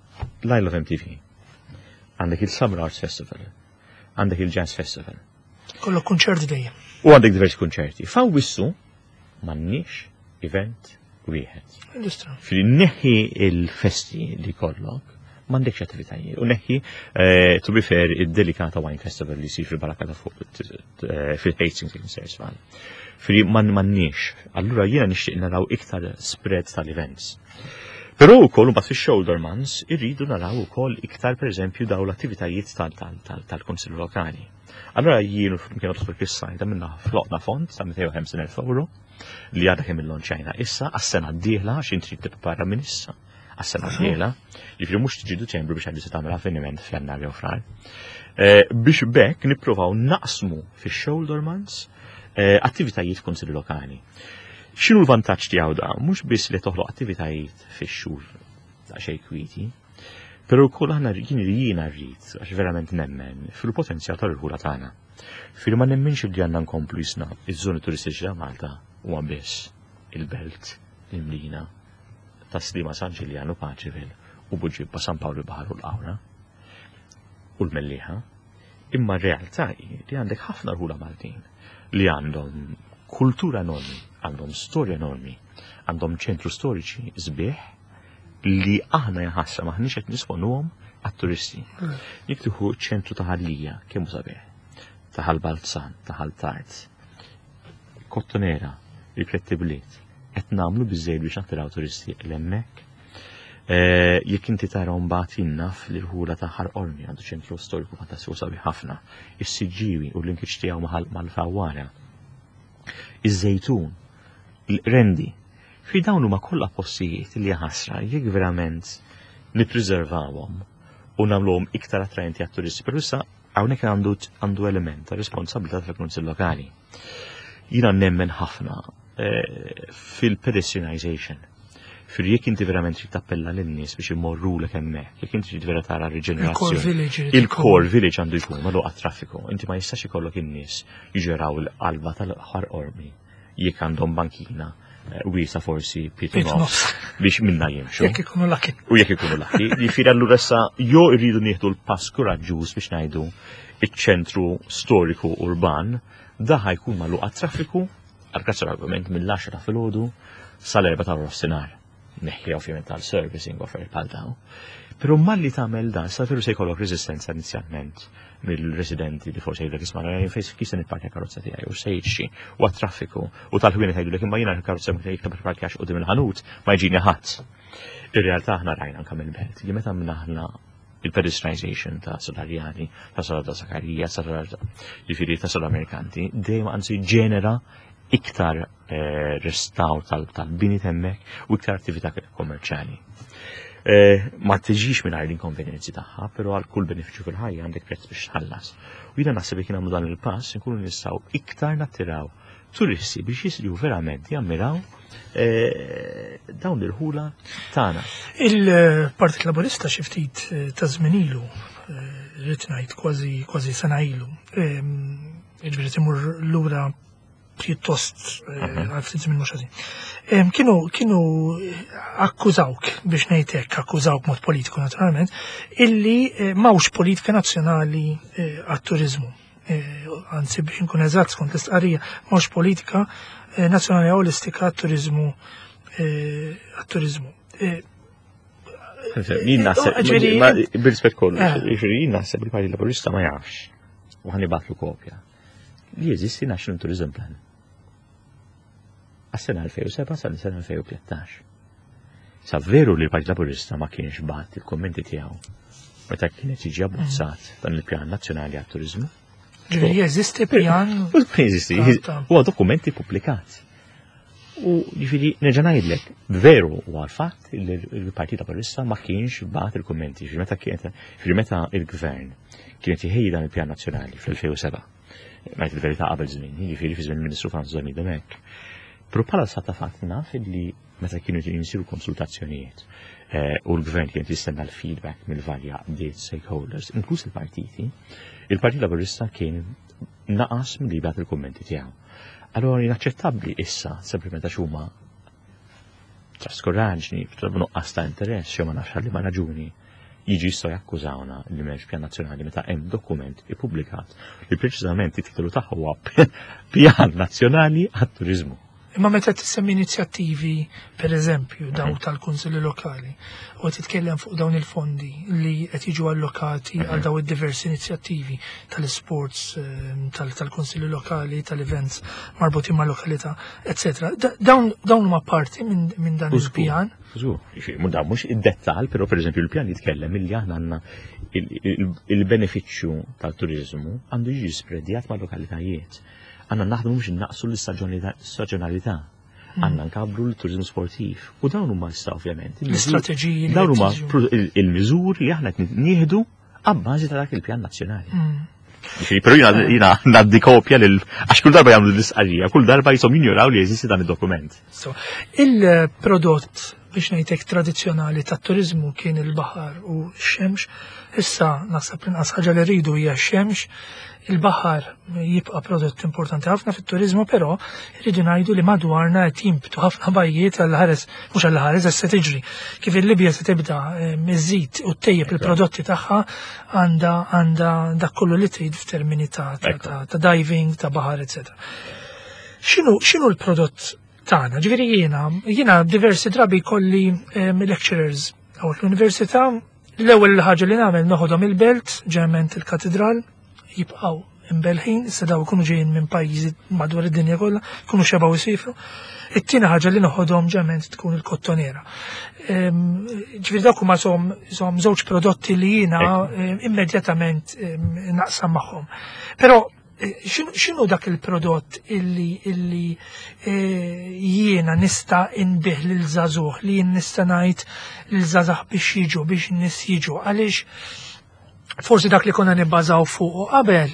B: l-Isle of MTV, għandek il-Summer Arts Festival, għandek il-Jazz Festival.
A: Kollok kunċerti dejjem.
B: U għandek diversi kunċerti. Faw wissu m'għandniex event wieħed.
A: Industra.
B: Fil-neħi il-festi li kollok, m'għandekx attivitajiet. U neħi to be fair id-Delikata Wine Festival li jsir fil-Barakata fuq fil-Hastings Concerts Valley. Fili m'għandniex. Allura jiena nixtieq naraw iktar spread tal-events. Però wkoll mbagħad fix-shoulder months irridu naraw ukoll iktar pereżempju daw l-attivitajiet tal-Kunsill Lokali. Allura jienu kien nidħol fis-sajda minna floqna fond ta' 250,000 euro li għadha kemm il-lonċajna issa għas-sena d-dieħla għax intrid tipprepara minn issa għas-sena d-dieħla, jiġri mhux tiġi Diċembru biex għaddi se tagħmel avveniment f'Jannar jew frar. Biex bekk nippruvaw naqsmu fix-shoulder months attivitajiet Kunsill Lokali. X'inhu l-vantaġġ tiegħu da? Mhux biss li toħloq attivitajiet fix-xhur ta' xejn kwieti, però wkoll aħna jiena rrid għax verament nemmen fil-potenzjal tal-irħula tagħna. Fil-ma nemmenx li għandna nkomplu jisna iż-żoni turistiċi ta' Malta huwa biss il-belt l-imlina ta' Slima San Ġiljanu Paċivil u Buġibba San Pawlu Baħar u l-Qawra u l-Melliħa. Imma r-realtà li għandek ħafna rħula Maltin li għandhom kultura enormi, għandhom storja enormi, għandhom ċentru storiċi sbieħ li aħna jaħassa maħniex qed nisponuhom għat-turisti. Jekk tieħu ċentru ta' Ħallija kemm sabiħ, ta' Ħal-Balzan, ta' Ħal-Tard, Kottonera, il-Kretti Bliet, qed nagħmlu biżżejjed biex nattiraw turisti l-hemmhekk. Jekk inti tara mbagħad innaf l-irħula ta' Ħarqormi għandu ċentru storiku fantastiku sabiħ ħafna, is-Siġġiewi u l-inkiċ tiegħu mal-Fawwara. Iż-Żejtun, l-Rendi, fi dawn huma kollha postijiet li ħasra jekk verament nippreservawhom u nagħmluhom iktar attrajenti għat-turisti. Però issa hawnhekk għandu element ta' responsabilità tal-Kunsill Lokali. Jiena nemmen ħafna fil-pedestrianization. Jekk inti verament trid tappella lin-nies biex imorrulek hemmhekk, jekk inti trid vera tara riġenerazzjoni. Il-core village għandu jkun magħluq għat-traffiku. Inti ma jistax ikollok in-nies jiġu jaraw l-qalba tal-Ħarqormi jekk għandhom bankina wiesa forsi nofs biex minna jimxu.
A: Jekk ikunu laki.
B: U jekk ikunu laki. Jifieri allura issa jew irridu nieħdu l-pass kuraġġuż biex ngħidu iċ-ċentru storiku urban daħ jkun magħluq għat-traffiku għal-kazzar argument mill-10 ta' filgħodu sal-4 ta' nofsinhar. Neħħi ovvjament tal-servicing offer bħal dawn. Però malli tagħmel dan sa veru se jkollok resistenza inizjalment mill-residenti li forsi jgħidlek isma' fejn kif se nipparkja karozza tiegħi u se jgħidxi u għat-traffiku u tal-ħwienet jgħidulek imma jiena l-karozza jekk ma tipparkjax qudiem il-ħanut ma jġini ħadd. Ir-realtà aħna rajna anke mill-belt. Li meta aħna il-pedestrianization ta' Solarjani, ta' Solar ta' Zakarija, jifieri ta' Solar Amerikanti, dejjem anzi ġenera iktar restaw tal-bini hemmhekk u iktar attività kommerċjali. Ma tiġix mingħajr l-inkonvenjenzi tagħha, però għal kull benefiċċju fil-ħajja għandek prezz biex tħallas. U jiena naħseb jekk nagħmlu dan il-pass inkunu nistgħu iktar nattiraw turisti biex jisriu verament jammiraw dawn il-ħula tagħna.
A: Il-Partit Laburista xi ftit ta' żmien ilu, rrid ngħid kważi sena ilu, jiġifieri timur lura pjuttost għal-ftit minn mhux ħażin. Kienu akkużawk biex ngħid hekk, akkużawk mod politiku naturalment, illi m'hawnx politika nazzjonali għat-turiżmu. Anzi biex inkun eżatt skont l-istqarrija, m'hawnx politika nazzjonali olistika għat-turiżmu
B: Jien naħseb bil-rispett kollu, jien naħseb il-Partit Laburista ma jafx u ħanibatlu kopja li jeżisti National Tourism Plan. Għas-sena 2007 sal-sena 2013. Sa veru li l-Partit Laburista ma kienx bat il-kommenti tiegħu meta kienet jiġi abbozzat dan il-Pjan Nazzjonali għat-Turiżmu.
A: Ġifieri jeżisti pjan.
B: Jeżisti, huwa dokumenti pubblikati. U jiġifieri nerġa' ngħidlek, veru huwa l-fatt li l-Partit Laburista ma kienx bat il-kommenti. Jiġifieri meta il-Gvern kienet iħejji dan il-Pjan Nazzjonali fl-2007. Ngħid il-verità qabel żmien, jiġifieri fi żmien Ministru Franz Zoni Demek. Però bħala sa fatt naf li meta kienu jinsiru konsultazzjonijiet u l-Gvern kien jistenna l-feedback mill-varja bdiet stakeholders, inkluż il-partiti, il-Partit Laburista kien naqas milli jibgħat il-kummenti tiegħu. Allora inaċċettabbli issa sempliċement għax huma traskorraġni, nuqqas ta' interess jew ma nafx li ma raġuni jiġi jistgħu jakkużawna li m'hemmx pjan nazzjonali meta hemm dokument ippubblikat li preċiżament it-titolu tagħha huwa Pjan Nazzjonali għat-Turiżmu.
A: Imma meta tissemmi inizjattivi, per eżempju, daw tal-kunsilli lokali, u titkellem fuq dawn il-fondi li qed jiġu allokati għal daw id-diversi inizjattivi tal-sports, tal-kunsilli lokali, tal-events marbutin ma' lokalità, etc. Dawn huma parti minn dan il-pjan.
B: Da mhux id-dettal, però pereżempju il-pjan jitkellem illi aħna għandna il-benefiċċju tal-turiżmu għandu jiġi spredjat ma' lokalitajiet. Għanna naħdmu mux naqsu l-staġjonalità. Għanna nkabru l-turizmu sportiv. U dawn huma issa ovvjament.
A: L-istrateġiji.
B: Dawn huma il-miżur li aħna nieħdu għabbażi ta' dak il-pjan nazzjonali. Però jina naddi kopja għax kull darba jagħmlu l-isqarrija, kull darba jisom jinjoraw li jeżisti dan id-dokument.
A: Il-prodott biex ngħidlek tradizzjonali tat-turizmu kien il-baħar u x-xemx, issa naħseb inqas ħaġa li rridu hija x-xemx. Il-baħar jibqa' prodott importanti ħafna fit-turizmu, però rridu ngħidu li madwarna qed jimbtu ħafna bajjiet għall-ħares, mhux għall-ħares se tiġri. Kif il-Libja se tibda miżid u tejjeb il-prodotti tagħha għandha dak kollu li trid f'termini ta' diving, ta' baħar, etc. X'inhu l-prodott tagħna? Ġifieri jiena diversi drabi kolli lecturers għaw l-università, l-ewwel ħaġa li nagħmel noħodhom il-belt, ġerment il-katedral, jibqaw imbelħin, issa daw ikunu ġejjin minn pajjiżi madwar id-dinja kollha, jkunu xebaw isifru. It-tieni ħaġa li noħodhom ġement tkun il-kottonera. Ġifieri dawk huma żewġ prodotti li jiena immedjatament naqsam magħhom. Però x'inhu dak il-prodott illi jiena nista' inbih lil żagħżugħ, li jien nista' ngħid lil żagħżagħ biex jiġu, biex in-nies jiġu, għaliex forsi dak li konna nibbażaw fuq qabel,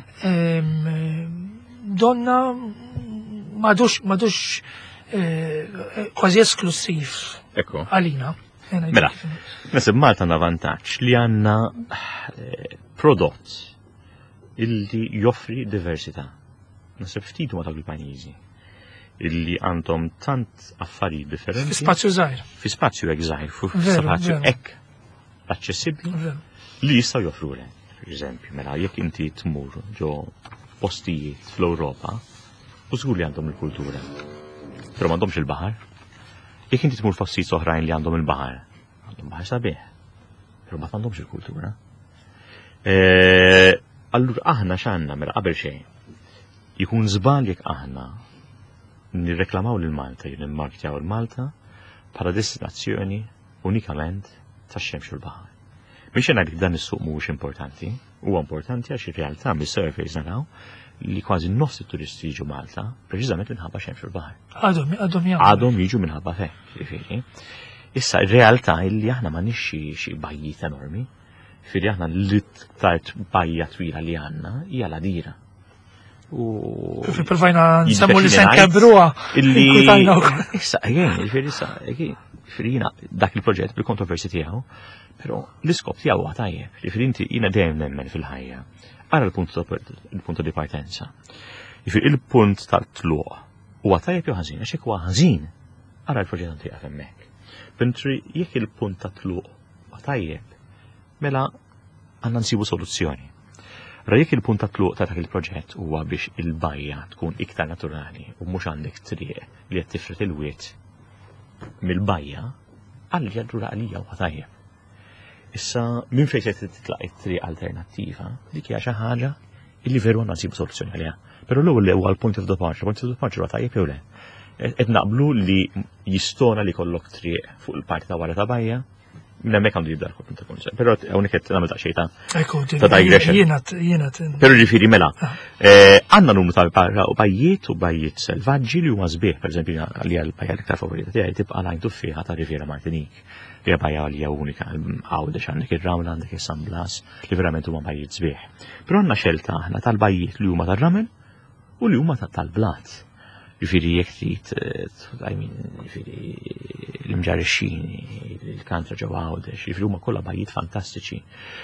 A: donna madux kważi esklusiv għalina.
B: Mela, nasib Malta għandna vantaġġ li għandna prodott illi joffri diversità. Nasib ftit ma dawk il-pajjiżi illi għandhom tant affarijiet differenti.
A: Fi spazju żgħir.
B: Fi spazju hekk żgħir, fi spazju hekk aċċessibbli. Li jistaw joffru le, per eżempju, mela jekk inti tmur ġo postijiet fl-Ewropa, u żgur li għandhom il-kultura. Però m'għandhomx il-baħar. Jekk inti tmur postijiet oħrajn li għandhom il-baħar, għandhom baħar sabiħ, però ma għandhomx il-kultura. Allura aħna x'għandna mela qabel xejn. Jkun żbal jekk aħna nirreklamaw lil Malta, nimmarktjaw il-Malta bħala destinazzjoni unikament tax-xemx u l-baħar. Biex ngħid dan is-suq mhuwiex importanti, huwa importanti għax ir-realtà mis-surveys naraw li kważi nofs it-turisti jiġu Malta preċiżament minħabba xemx il-baħar. Għadhom jiġu minħabba fekk, jiġifieri. Issa r-realtà illi aħna m'għandniex xi bajjiet enormi, jiġifieri aħna l-iktar bajja twila li għandna hija l-Għadira.
A: Kif provajna nsemmu li se nkebruha illi
B: issa jiġifieri dak il-proġett bil-kontroversi tiegħu. Però l-iskop tiegħu huwa tajjeb, jiġifieri inti jiena dejjem nemmen fil-ħajja. Ara il-punt di partenza. Jiġifieri il-punt tal-tluq huwa tajjeb jew ħażin, għax hekk huwa ħażin, ara l-proġett tiegħek hemmhekk. Mentri jekk il-punt tat-tluq huwa tajjeb, mela għandna nsibu soluzzjoni. Ra jekk il-punt tat-tluq ta' dak il-proġett huwa biex il-bajja tkun iktar naturali u mhux għandek triq li qed tifret il-wied mill-bajja, għalli allura għalija huwa tajjeb. Issa, minn fejn se titlaq it-triq alternattiva, dik hija xi ħaġa illi veru għandna nsibu soluzzjoni għaliha. Però l-ewwel huwa l-point of departure, point of departure huwa tajjeb jew le. Qed naqblu li jistona li kollok triq fuq il-parti ta' wara ta' bajja, minn hemmhekk għandu jibda l-punt ta' kunċett. Però hawnhekk qed nagħmel daqsxejn ta' digression. Però ġifieri mela, għandna numru ta' bajjiet u bajjiet selvaġġi li huma sbieħ, pereżempju li hija l-bajja l-iktar favorita tiegħi tibqa' lajn tuffieħa ta' Riviera Martinique. Li bajja li hija unika, għawdex għandek ir-ramel għandek is-San Blas li verament huma bajjiet sbieħ. Però għandna xelta aħna tal-bajjiet li huma tar-ramel u li huma tal-blat. Jiġifieri jekk trid l-Imġarixxini, il-Kantra ġew Għawdex, jiġifieri huma kollha bajjiet fantastiċi.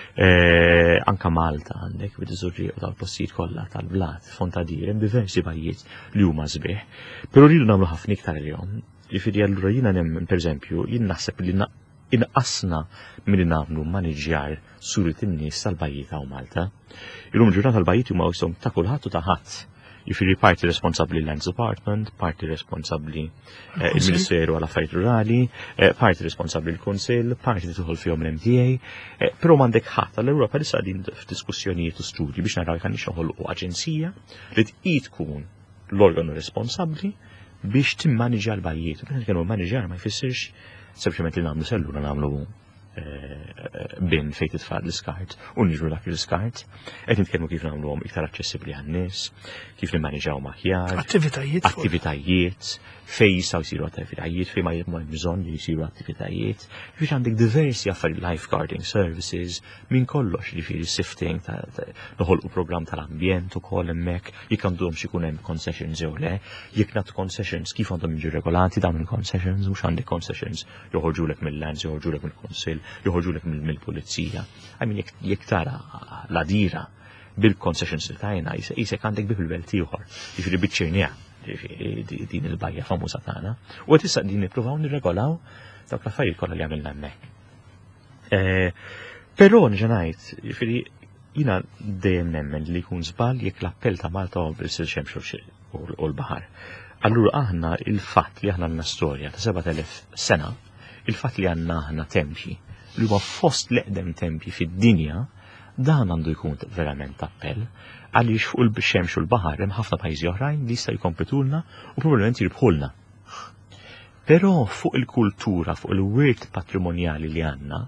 B: Anke Malta għandek bid-Żurrieq u tal-postijiet kollha tal-blat, Fontadir, hemm diversi bajjiet li huma sbieħ. Però rridu nagħmlu ħafna iktar għalihom. Jiġifieri allura jiena nemmen pereżempju jien naħseb li inqasna milli nagħmlu maniġjar surit in-nies tal-Bajjieta u Malta. Illum il-ġurnata tal-Bajjiet huma jisom ta' kulħadd u ta' ħadd. Jiġifieri parti responsabbli l-Lands Department, parti responsabbli il-Ministeru għall-Affarijiet Rurali, parti responsabbli l-Kunsill, parti tidħol fihom l-MTA, però m'għandek ħadd għall-Ewropa li din f'diskussjonijiet u studji biex naraw kan nixoħolqu aġenzija li tqid tkun l-organu responsabbli biex timmaniġja l-bajjiet. Kienu l-maniġjar ma jfissirx sempliċement li nagħmlu sellura nagħmlu bin fejn titfaq l-iskart u niġru dak l-iskart. Qed nitkellmu kif nagħmluhom iktar aċċessibbli għan-nies, kif nimmaneġġawhom aħjar. Attivitajiet fejn jistgħu jsiru attivitajiet, fejn ma hemm bżonn li jsiru attivitajiet. Biex għandek diversi affarijiet lifeguarding services minn kollox jiġifieri sifting noħolqu programm tal-ambjent ukoll hemmhekk jekk għandhom xi jkun hemm concessions jew le, jekk nagħtu concessions kif għandhom jiġu regolati dawn il-concessions mhux għandek concessions joħorġulek mill-lands, joħorġulek mill-Kunsill, joħorġulek mill-Pulizija. Jekk tara la dira bil-concessions li tajna jisek għandek bil-belt ieħor, jiġifieri biċċirnija din il-bajja famuża tagħna. U qed issa din nippruvaw nirregolaw dawk l-affarijiet kollha li għamilna hemmhekk. Però niġa ngħid, jiġifieri jiena dejjem nemmen li jkun żball jekk l-appell ta' Malta bil xemx u l-baħar. Allura aħna il-fatt li aħna għandna storja ta' 7000 sena, il-fatt li għandna aħna tempji li huwa fost l-eqdem tempji fid-dinja, dan għandu jkun verament appell għaliex fuq il-xemx u l-baħar hemm ħafna pajjiżi oħrajn li jista' jkompetulna u probabbilment jirbħulna. Però fuq il-kultura, fuq il-wirt patrimonjali li għandna,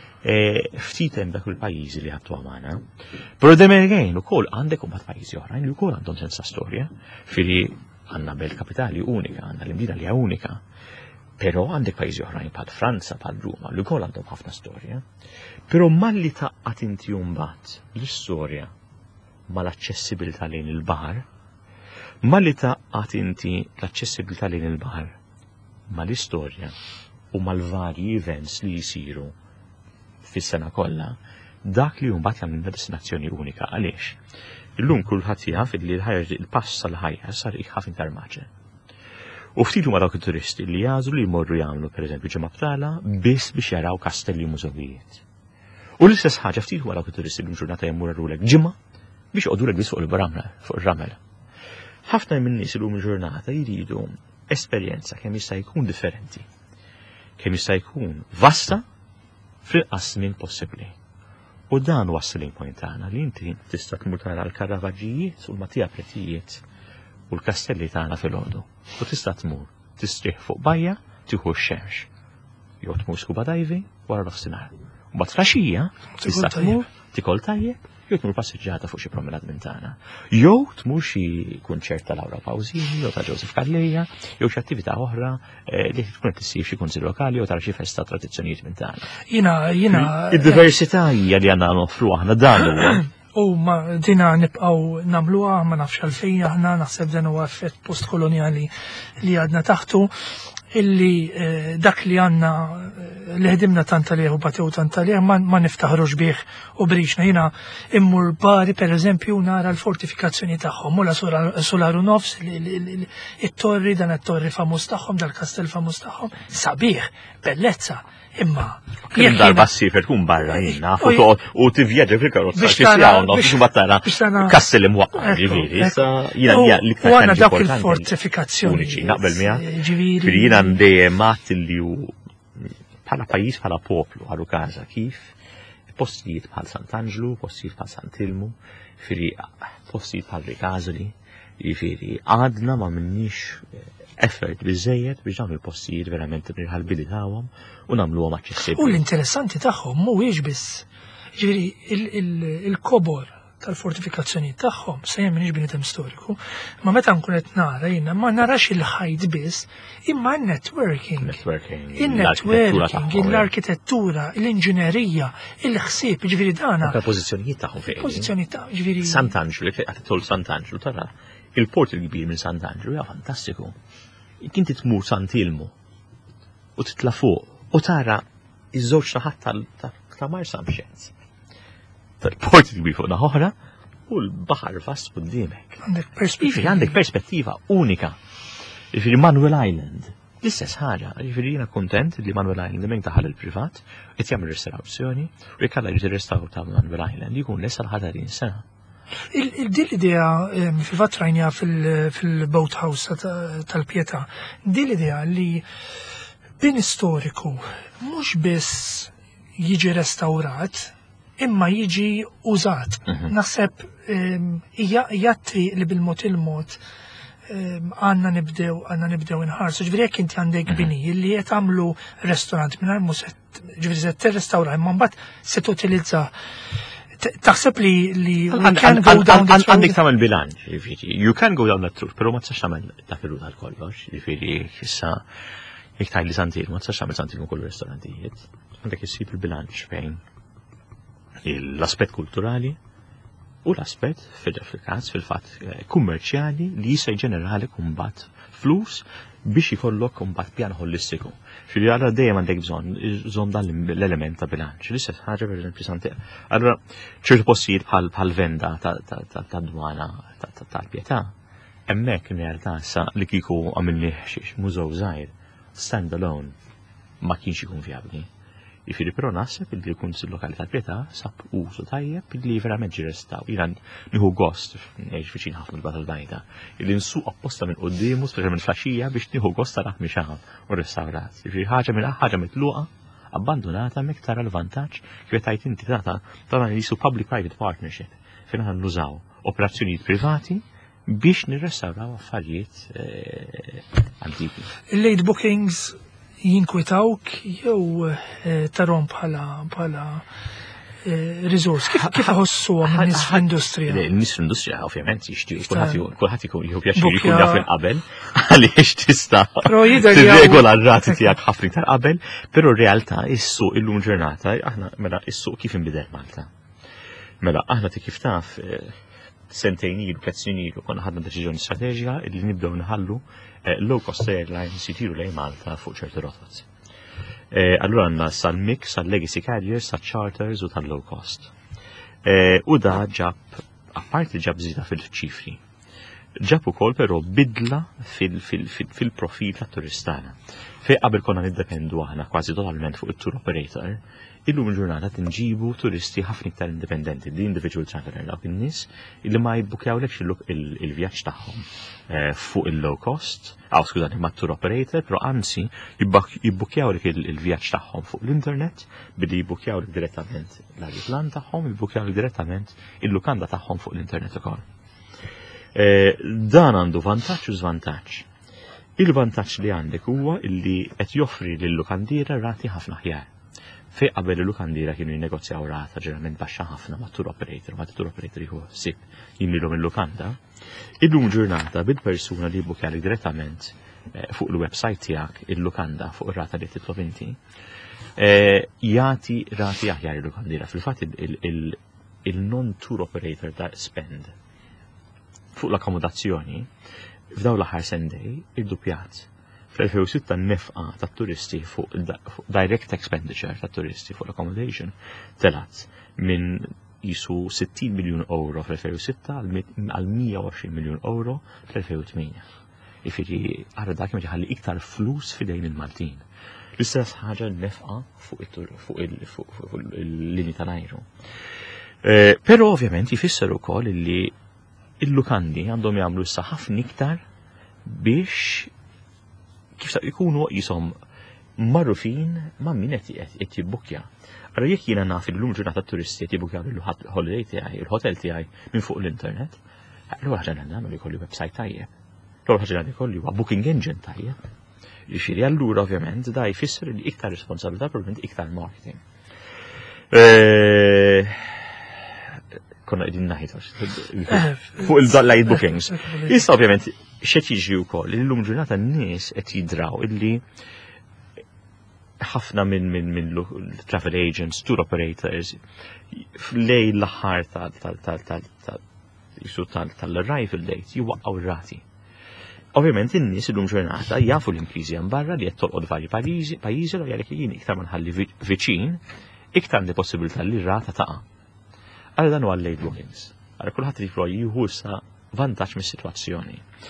B: ftit hemm dak il-pajjiżi li ħabtu għamana. Però demergejn ukoll għandek mbagħad pajjiżi oħrajn li wkoll għandhom sensa storja, firri għandna belt kapitali unika, għandna l-imdina li hija unika. Però għandek pajjiżi oħrajn bħal Franza, bħal Ruma, li wkoll għandhom ħafna storja. Però malli taqqat inti mbagħad l-istorja mal-aċċessibilità lejn il-baħar, malli taqqat inti l-aċċessibilità lejn il-baħar mal-istorja u mal-varji events li jisiru fis-sena kollha, dak li mbagħad jagħmilna destinazzjoni unika. Għaliex? Illum kulħadd jaf li il-pass tal-ħajja sar ħafna iktar maġel. U ftit huma dawk it-turisti li jażlu li jmorru jagħmlu pereżempju ġimgħa btala biss biex jaraw kastelli mużewijiet. U l-istess ħaġa ftit huma dawk it-turisti li ġurnata jemmurrulek ġimgħa biex qogħdulek biss fuq ir-ramel. Ħafna minn nies illum il-ġurnata jridu esperjenza kemm jista' jkun differenti, kemm jista' jkun vasta fl-inqas minn possibbli. U dan wassal il-point tagħna li inti tista' tmur tara l-Karavaġġijiet u l-Matija Prettijiet u l-kastelli tagħna fil-ħodu. U tista' tmur tistrieħ fuq bajja tieħu x-xemx. Jew tmur scuba diving wara nofsinhar. U mbagħad flaxija tista' tmur tikol tajjeb jew tmur passiġġjata fuq xi promenad minn tagħna. Jew tmur xi kunċert ta' Laura Pausini jew ta' Joseph Calleja jew xi attività oħra li tkun qed issir xi kunsill lokali jew tara xi festa tradizzjonijiet minn tagħna.
A: Jiena
B: id-diversità hija li għandna noffru aħna dan huwa.
A: U ma dina nibqgħu nagħmluha ma nafx għalfejn aħna naħseb dan huwa effett postkolonjali li għadna taħtu illi dak li għandna li ħdimna tant għalih u batew tant għalih ma niftaħrux bih u briċna. Jiena immur Bari pereżempju nara l-fortifikazzjoni tagħhom u la Solaru Nofs it-torri dan it-torri famuż tagħhom dal-kastell famuż tagħhom sabiħ bellezza. Imma
B: kien dal-bassi per tkun barra jina u tivvjaġġa fil-karozza biex battara kastelli mwaqqar ġifieri. Jiena
A: u għandna dawk il-fortifikazzjoni
B: naqbel miegħek. Ġifieri jiena dejjem għadt li bħala pajjiż bħala poplu għalu każa kif postijiet bħal Sant'Angelo, postijiet bħal Sant'Ilmu, postijiet bħal Ricasoli, jifieri għadna ma minnix effort biżejjed biex dawn il-postijiet verament nirħalbilitawhom u nagħmluhom aċċessibbli.
A: U l-interessanti tagħhom mhuwiex biss ġifieri il-kobor tal-fortifikazzjoni tagħhom se jemminix bniedem storiku, ma meta nkun qed nara jiena ma narax il-ħajt biss imma n-networking, l-arkitettura, l-inġinerija, il-ħsieb, ġifieri dana.
B: Pożizzjonijiet tagħhom fejn.
A: Pożizzjonijiet ta' ġifieri.
B: Sant'Angelo, qed tol Sant'Angelo tara il-port il-kbir minn Sant'Angelo hija fantastiku. Kien titmur Sant'Ilmu u titla' fuq u tara iż-żewġ naħat ta' Marsa Mxenz. Tal-port il-kbir fuq naħa u l-baħar vast quddiemek. Għandek perspettiva unika. Jiġifieri Manuel Island L-istess ħaġa, jiġifieri jiena kuntent li Manuel Island minn taħal il-privat qed jagħmel restawrazzjoni u jekk alla jrid ir-restawr ta' Manuel Island jkun lesta l-ħadarin sena.
A: Din l-idea fil-fatt rajnija fil-boat house tal-Pietà, din l-idea li bin storiku mhux biss jiġi restawrat imma jiġi użat. Naħseb jatti li bil-mod il-mod għanna nibdew inħarsu. Ġifieri jekk inti għandek bini li qed tagħmlu restorant mingħajr mhux ġifieri se tirrestawra imma mbagħad se tutilizza. Taħseb li
B: għandek tagħmel bilanċ, jiġifieri. You can go down that route, però ma tistax tagħmel dafilu tal-kollox, jiġifieri issa jekk tgħidli santil, ma tistax tagħmel santil minn kull ristorantijiet. Għandek issib il-bilanċ bejn l-aspett kulturali u l-aspett fil-fatt kummerċjali li jista' jġenerali kumbat flus biex jkollok kumbat pjan holistiku. Xili għara dejjem għandek bżonn dan l-element ta' bilanċ. L-istess ħaġa per eżempju santil. Allura ċertu postijiet bħal venda ta' dwana tal-Pietà, hemmhekk in-realtà issa li kieku għamilni mużew żgħir stand alone ma kienx ikun vjabbli. Jifieri però naħseb li jkun il-lokali tal-Pietà sab użu tajjeb li verament ġirrestaw. Jiena nieħu gost ngħix viċin ħafna l-Batal Bajda. Illi nsuq apposta minn qudiemu speċjalment flaxija biex nieħu gost ta' raħmi xaħam u restawrat. Jifieri ħaġa mitluqa abbandonata mek tara l-vantaġġ kif tajt inti tagħta dan jisu public-private partnership fejn aħna nużaw operazzjonijiet privati biex nirrestawraw affarijiet antiki.
A: Il-late bookings jinkwitawk jew tarom bħala resource. Kif ħossuha min-nies fl-industrija?
B: Nies fl-industrija ovvjament jixtiequ kulħadd ikun jieħu pjaċir jkun jaf minn qabel għaliex tista' tirregola r-rati tiegħek ħafna iktar qabel, però r-realtà is-suq illum ġurnata aħna mela is-suq kif inbidel Malta. Mela aħna kif taf sentejn ilu, tliet snin ilu, konna ħadna deċiżjoni strateġika li nibdew nħallu low-cost airlines jitiru lejn Malta fuq ċerti rotot. Allura għandna sal-mix, sal-legacy carriers, sal-charters u tal-low-cost. U da ġab, apparti ġab zida fil-ċifri, ġab ukoll però bidla fil-profil tat-turistana. Fej qabel konna niddependu aħna kważi totalment fuq it-tour operator, illum il-ġurnata tinġibu turisti ħafna iktar indipendenti, di individual traveler dawk in-nies illi ma jibbukjawlekx il-vjaġġ tagħhom fuq il-low cost, skużani ma' tour operator, però anzi jibbukjawlek il-vjaġġ tagħhom fuq l-internet billi jibbukjawlek direttament l-ajruplan tagħhom, jibbukjawlek direttament il-lukanda tagħhom fuq l-internet ukoll. Dan għandu vantaġġ u żvantaġġ. Il-vantaġġ li għandek huwa illi qed joffri lill-lukandiera rati ħafna ħjar. Fej qabel il-lukandira kienu jinnegozjaw rata ġeneralment baxxa ħafna ma' tour operator, ma' tour operator jieħu sib jimilhom il-lukanda. Illum ġurnata bil-persuna li jibbukjalik direttament fuq il-website tiegħek il-lukanda fuq ir-rata li titlob inti, jagħti rati aħjar il-lukandira. Fil-fatt il-non-tour operator ta' spend fuq l-akkomodazzjoni f'dawn l-aħħar sendej iddupjat. Fl-2006 n-nefqa ta' turisti fuq direct expenditure ta' turisti fuq l-accommodation telat minn jisu 60 miljun euro fl-2006 għal 120 miljun euro fl-2008. Ifiri għarra dak ħalli iktar flus fidejn il-Maltin. L-istess ħaġa n-nefqa fuq il-linji tal-ajru. Pero ovvjament jifisser ukoll li il-lukandi għandhom jagħmlu issa ħafna iktar biex kif sa' ikunu jisom marrufin ma' min qed jibbukja. Allora jekk jiena naf illum ġurnata turisti qed jibbukjaw il-holiday tiegħi, il-hotel tiegħi minn fuq l-internet, allura ħaġa nagħmlu li kolli website tajjeb. Allura ħaġa li kolli huwa booking engine tajjeb. Jixieri allura ovvjament da jfisser li iktar responsabilità probabbilment iktar marketing. Konna qegħdin naħid fuq il-light bookings. Issa ovvjament xed jiġri wkoll li llum ġurnata n-nies qed jidraw illi ħafna minn travel agents, tour operators lej l-aħħar tal-arrival date jiwaqqgħu r-rati. Ovvjament in-nies illum ġurnata jafu l-impriżi hemm barra li qed tolqod varji pajjiżi u jgħalek jien iktar ma nħalli viċin iktar għandi possibilità li r-rata taqa'. Għal dan huwa late bookings. Għal kulħadd jipprova jieħu issa vantaġġ mis-sitwazzjoni.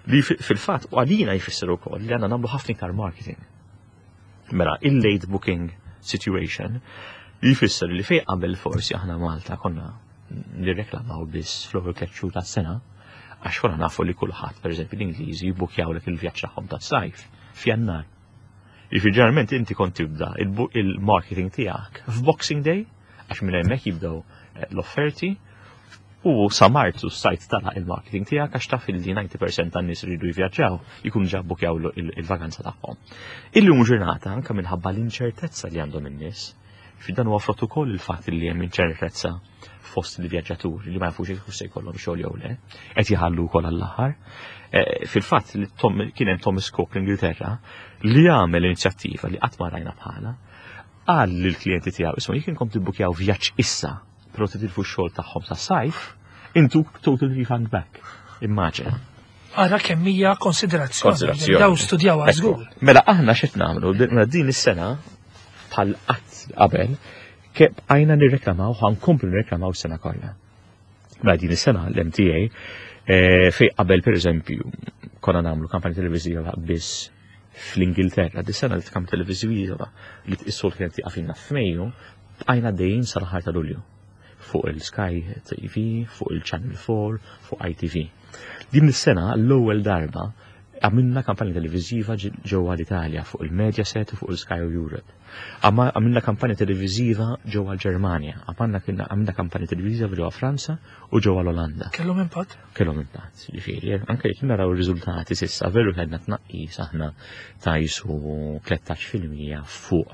B: Li fil-fatt u għalina jfisser ukoll li għandna nagħmlu ħafna iktar marketing. Mela, il-late booking situation jfisser li fejn qabel forsi aħna Malta konna nirreklamaw biss fl-ewwel tliet tas-sena għax konna nafu li kulħadd pereżempju l-Ingliżi jibbukjawlek il-vjaġġ tagħhom tas-sajf f'Jannar. Ġeneralment inti kont tibda il-marketing tiegħek f'Boxing Day għax minn hemmhekk jibdew l-offerti u sa Marzu s-sajt tagħlaq il-marketing tiegħek għax taf li 90% tan-nies iridu jivvjaġġaw jkunu ġa bbukjaw il-vakanza tagħhom. Illum ġurnata anke minħabba l-inċertezza li għandhom in-nies, dan huwa frott ukoll il-fatt li hemm inċertezza fost il-vjaġġaturi li ma jafux jekk se jkollhom xogħol jew le, qed jħallu wkoll għall-aħħar. Fil-fatt li kien hemm Thomas Cook l-Ingilterra li għamel inizjattiva li qatt ma rajna bħala qal lill-klijenti tiegħu isma' jekk inkom tibbukjaw vjaġġ issa però titilfu x-xogħol tagħhom tas-sajf, intuk total refund back. Immaġina.
A: Ara kemm hija konsiderazzjoni. Daw studjaw żgur.
B: Mela aħna x'qed nagħmlu din is-sena bħal qatt qabel għajna nirreklamaw, ħankomplu nirreklamaw s-sena kollha. Mela din is-sena l-MTA fej qabel pereżempju konna nagħmlu kampanja televiżiva biss fl-Ingilterra, dis-sena li kampanja televiżiva li t-issol kienet tiqafilna f'Mejju, bqajna dejjin sal-aħħar ta' Lulju fuq il-Sky TV, fuq il-Channel 4, fuq ITV. Din is-sena l-ewwel darba għamilna kampanja televiżiva ġewwa l-Italja fuq il-Mediaset u fuq il-Sky Europe. Għamilna kampanja televiżiva ġewwa l-Ġermanja, għamilna kampanja televiżiva ġewwa Franza u ġewwa l-Olanda.
A: Kellhom impatt?
B: Kellhom impatt, ġifieri, anke jekk naraw ir-riżultati s'issa veru kellna tnaqqis aħna ta' jisu 13% fuq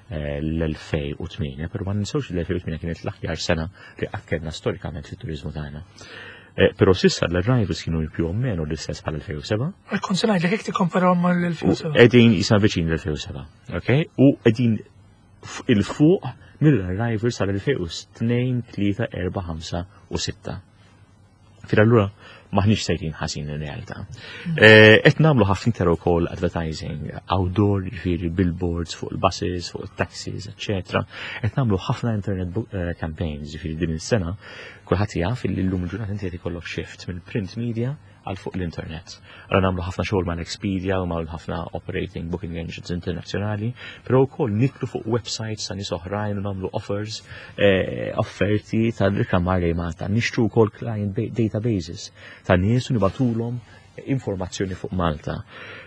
B: l-2008, però ma ninsewx l-2008 kienet l-aħjar sena li akkedna storikament fit-turiżmu tagħna. Però sissa l-arrivals kienu più o meno l-istess bħal 2007.
A: Konsenajt li kik tikkomparaw ma l-2007.
B: Qegħdin jisna viċin l-2007, ok? U qegħdin il-fuq mill-arrivals tal-2002, 3, 4, 5 u 6. Fil-allura maħniex sejrin ħasin in-realtà. Qed nagħmlu ħafna iktar ukoll advertising, outdoor, jiġifieri billboards fuq il-buses, fuq il-taxis, etc. Qed nagħmlu ħafna internet campaigns, jiġifieri din is-sena kulħadd jaf li llum il-ġurnata inti qed ikollok shift mill print media għal fuq l-internet. Għara nagħmlu ħafna xogħol mal-Expedia u mal ħafna operating booking engines internazzjonali, però wkoll nitlu fuq websites ta' nies oħrajn u nagħmlu offers, offerti tal-riklamar li Malta. Nixtru wkoll client databases ta' nies u nibatulhom informazzjoni fuq Malta.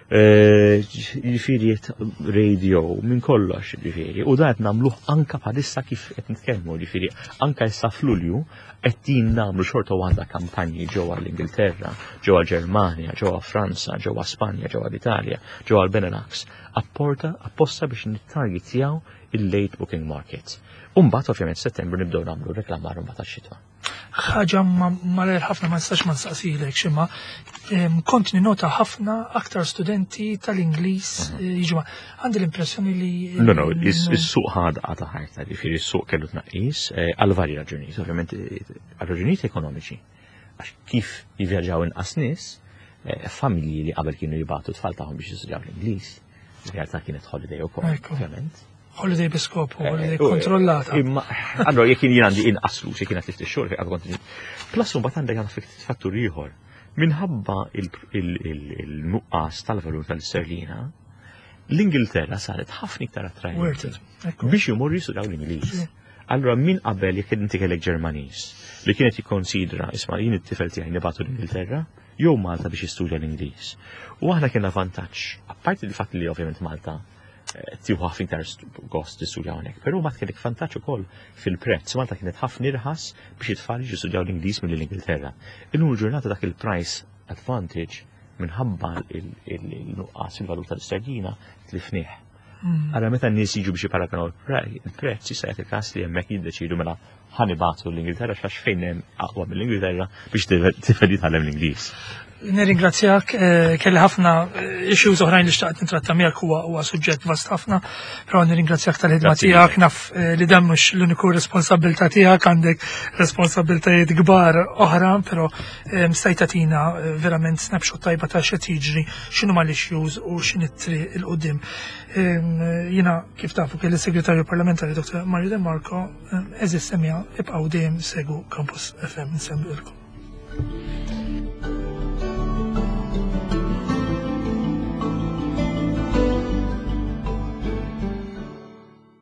B: Ġifieri radio minn kollox ġifieri u da qed nagħmluh anke bħalissa kif qed nitkellmu ġifieri anke issa f'Lulju qed nagħmlu xorta waħda kampanji ġewwa l-Ingilterra, ġewwa l-Ġermanja, ġewwa Franza, ġewwa Spanja, ġewwa l-Italja, ġewwa l-Benelux, apposta biex nittargetjaw il-late booking market. Mbagħad ovvjament Settembru nibdew nagħmlu reklamar mbagħad tax-xitwa.
A: Ħaġa malajr ħafna ma nistax ma nsaqsilek ximma kont ninota ħafna aktar studenti tal-Ingliż jiġu għandi l-impressjoni li
B: No, is-suq ħadqa ta' ħajta, jiġifieri is-suq kellu tnaqqis għal varji raġunijiet, ovvjament għal raġunijiet ekonomiċi. Għax kif jivvjaġġaw inqas nies, familji li qabel kienu jibgħatu tfal tagħhom biex jistudjaw l-Ingliż, realtà kienet holiday ukoll, ovvjament.
A: Holiday biskopu, holiday kontrollata.
B: Allora, jekk jien għandi inqas flus, jekk kienet l-istess xogħol, plus mbagħad għandek għandha fattur ieħor. Minħabba il-nuqqas tal-valur tal-sterlina, l-Ingilterra saret ħafna iktar attrajenti biex jmorru jistudjaw l-Ingliż. Allora min qabel jekk inti kellek Ġermaniż li kienet jikkonsidra isma' jien it-tifel tiegħi nibgħatu l-Ingilterra jew Malta biex jistudja l-Ingliż. U aħna kienna vantaġġ, apparti l-fatt li ovvjament Malta tieħu ħafna iktar gost tistudja hawnhekk, però ma kellek vantaġġ ukoll fil-prezz. Malta kienet ħafna irħas biex it-tfal jiġu jistudjaw l-Ingliż mill-Ingilterra. Illum il-ġurnata dak il-price advantage minħabba il-nuqqas il-valur tal-isterlina tlifnieh. Ara meta n-nies jiġu biex jiparagonaw il-prezz jista' jagħti każ li hemmhekk jiddeċidu mela ħanibatu l-Ingilterra x'għax fejn hemm aqwa mill-Ingilterra biex tifel jitgħallem l-Ingliż.
A: Nirringrazzjak, kelli ħafna issues oħrajn li xtaqt nitratta miegħek huwa suġġett vast ħafna, però nirringrazzjak tal-ħidma tiegħek, naf li dan mhux l-uniku responsabilità tiegħek, għandek responsabiltajiet kbar oħra, però stajt tagħtina verament snapshot tajba ta' x'qed jiġri, x'inhuma l-issues u x'inhi t-triq il-qudiem. Jiena kif tafu kelli segretarju parlamentari Dr. Mario De Marco, eżis semja ibqgħu dejjem segu Campus FM nsembilkom.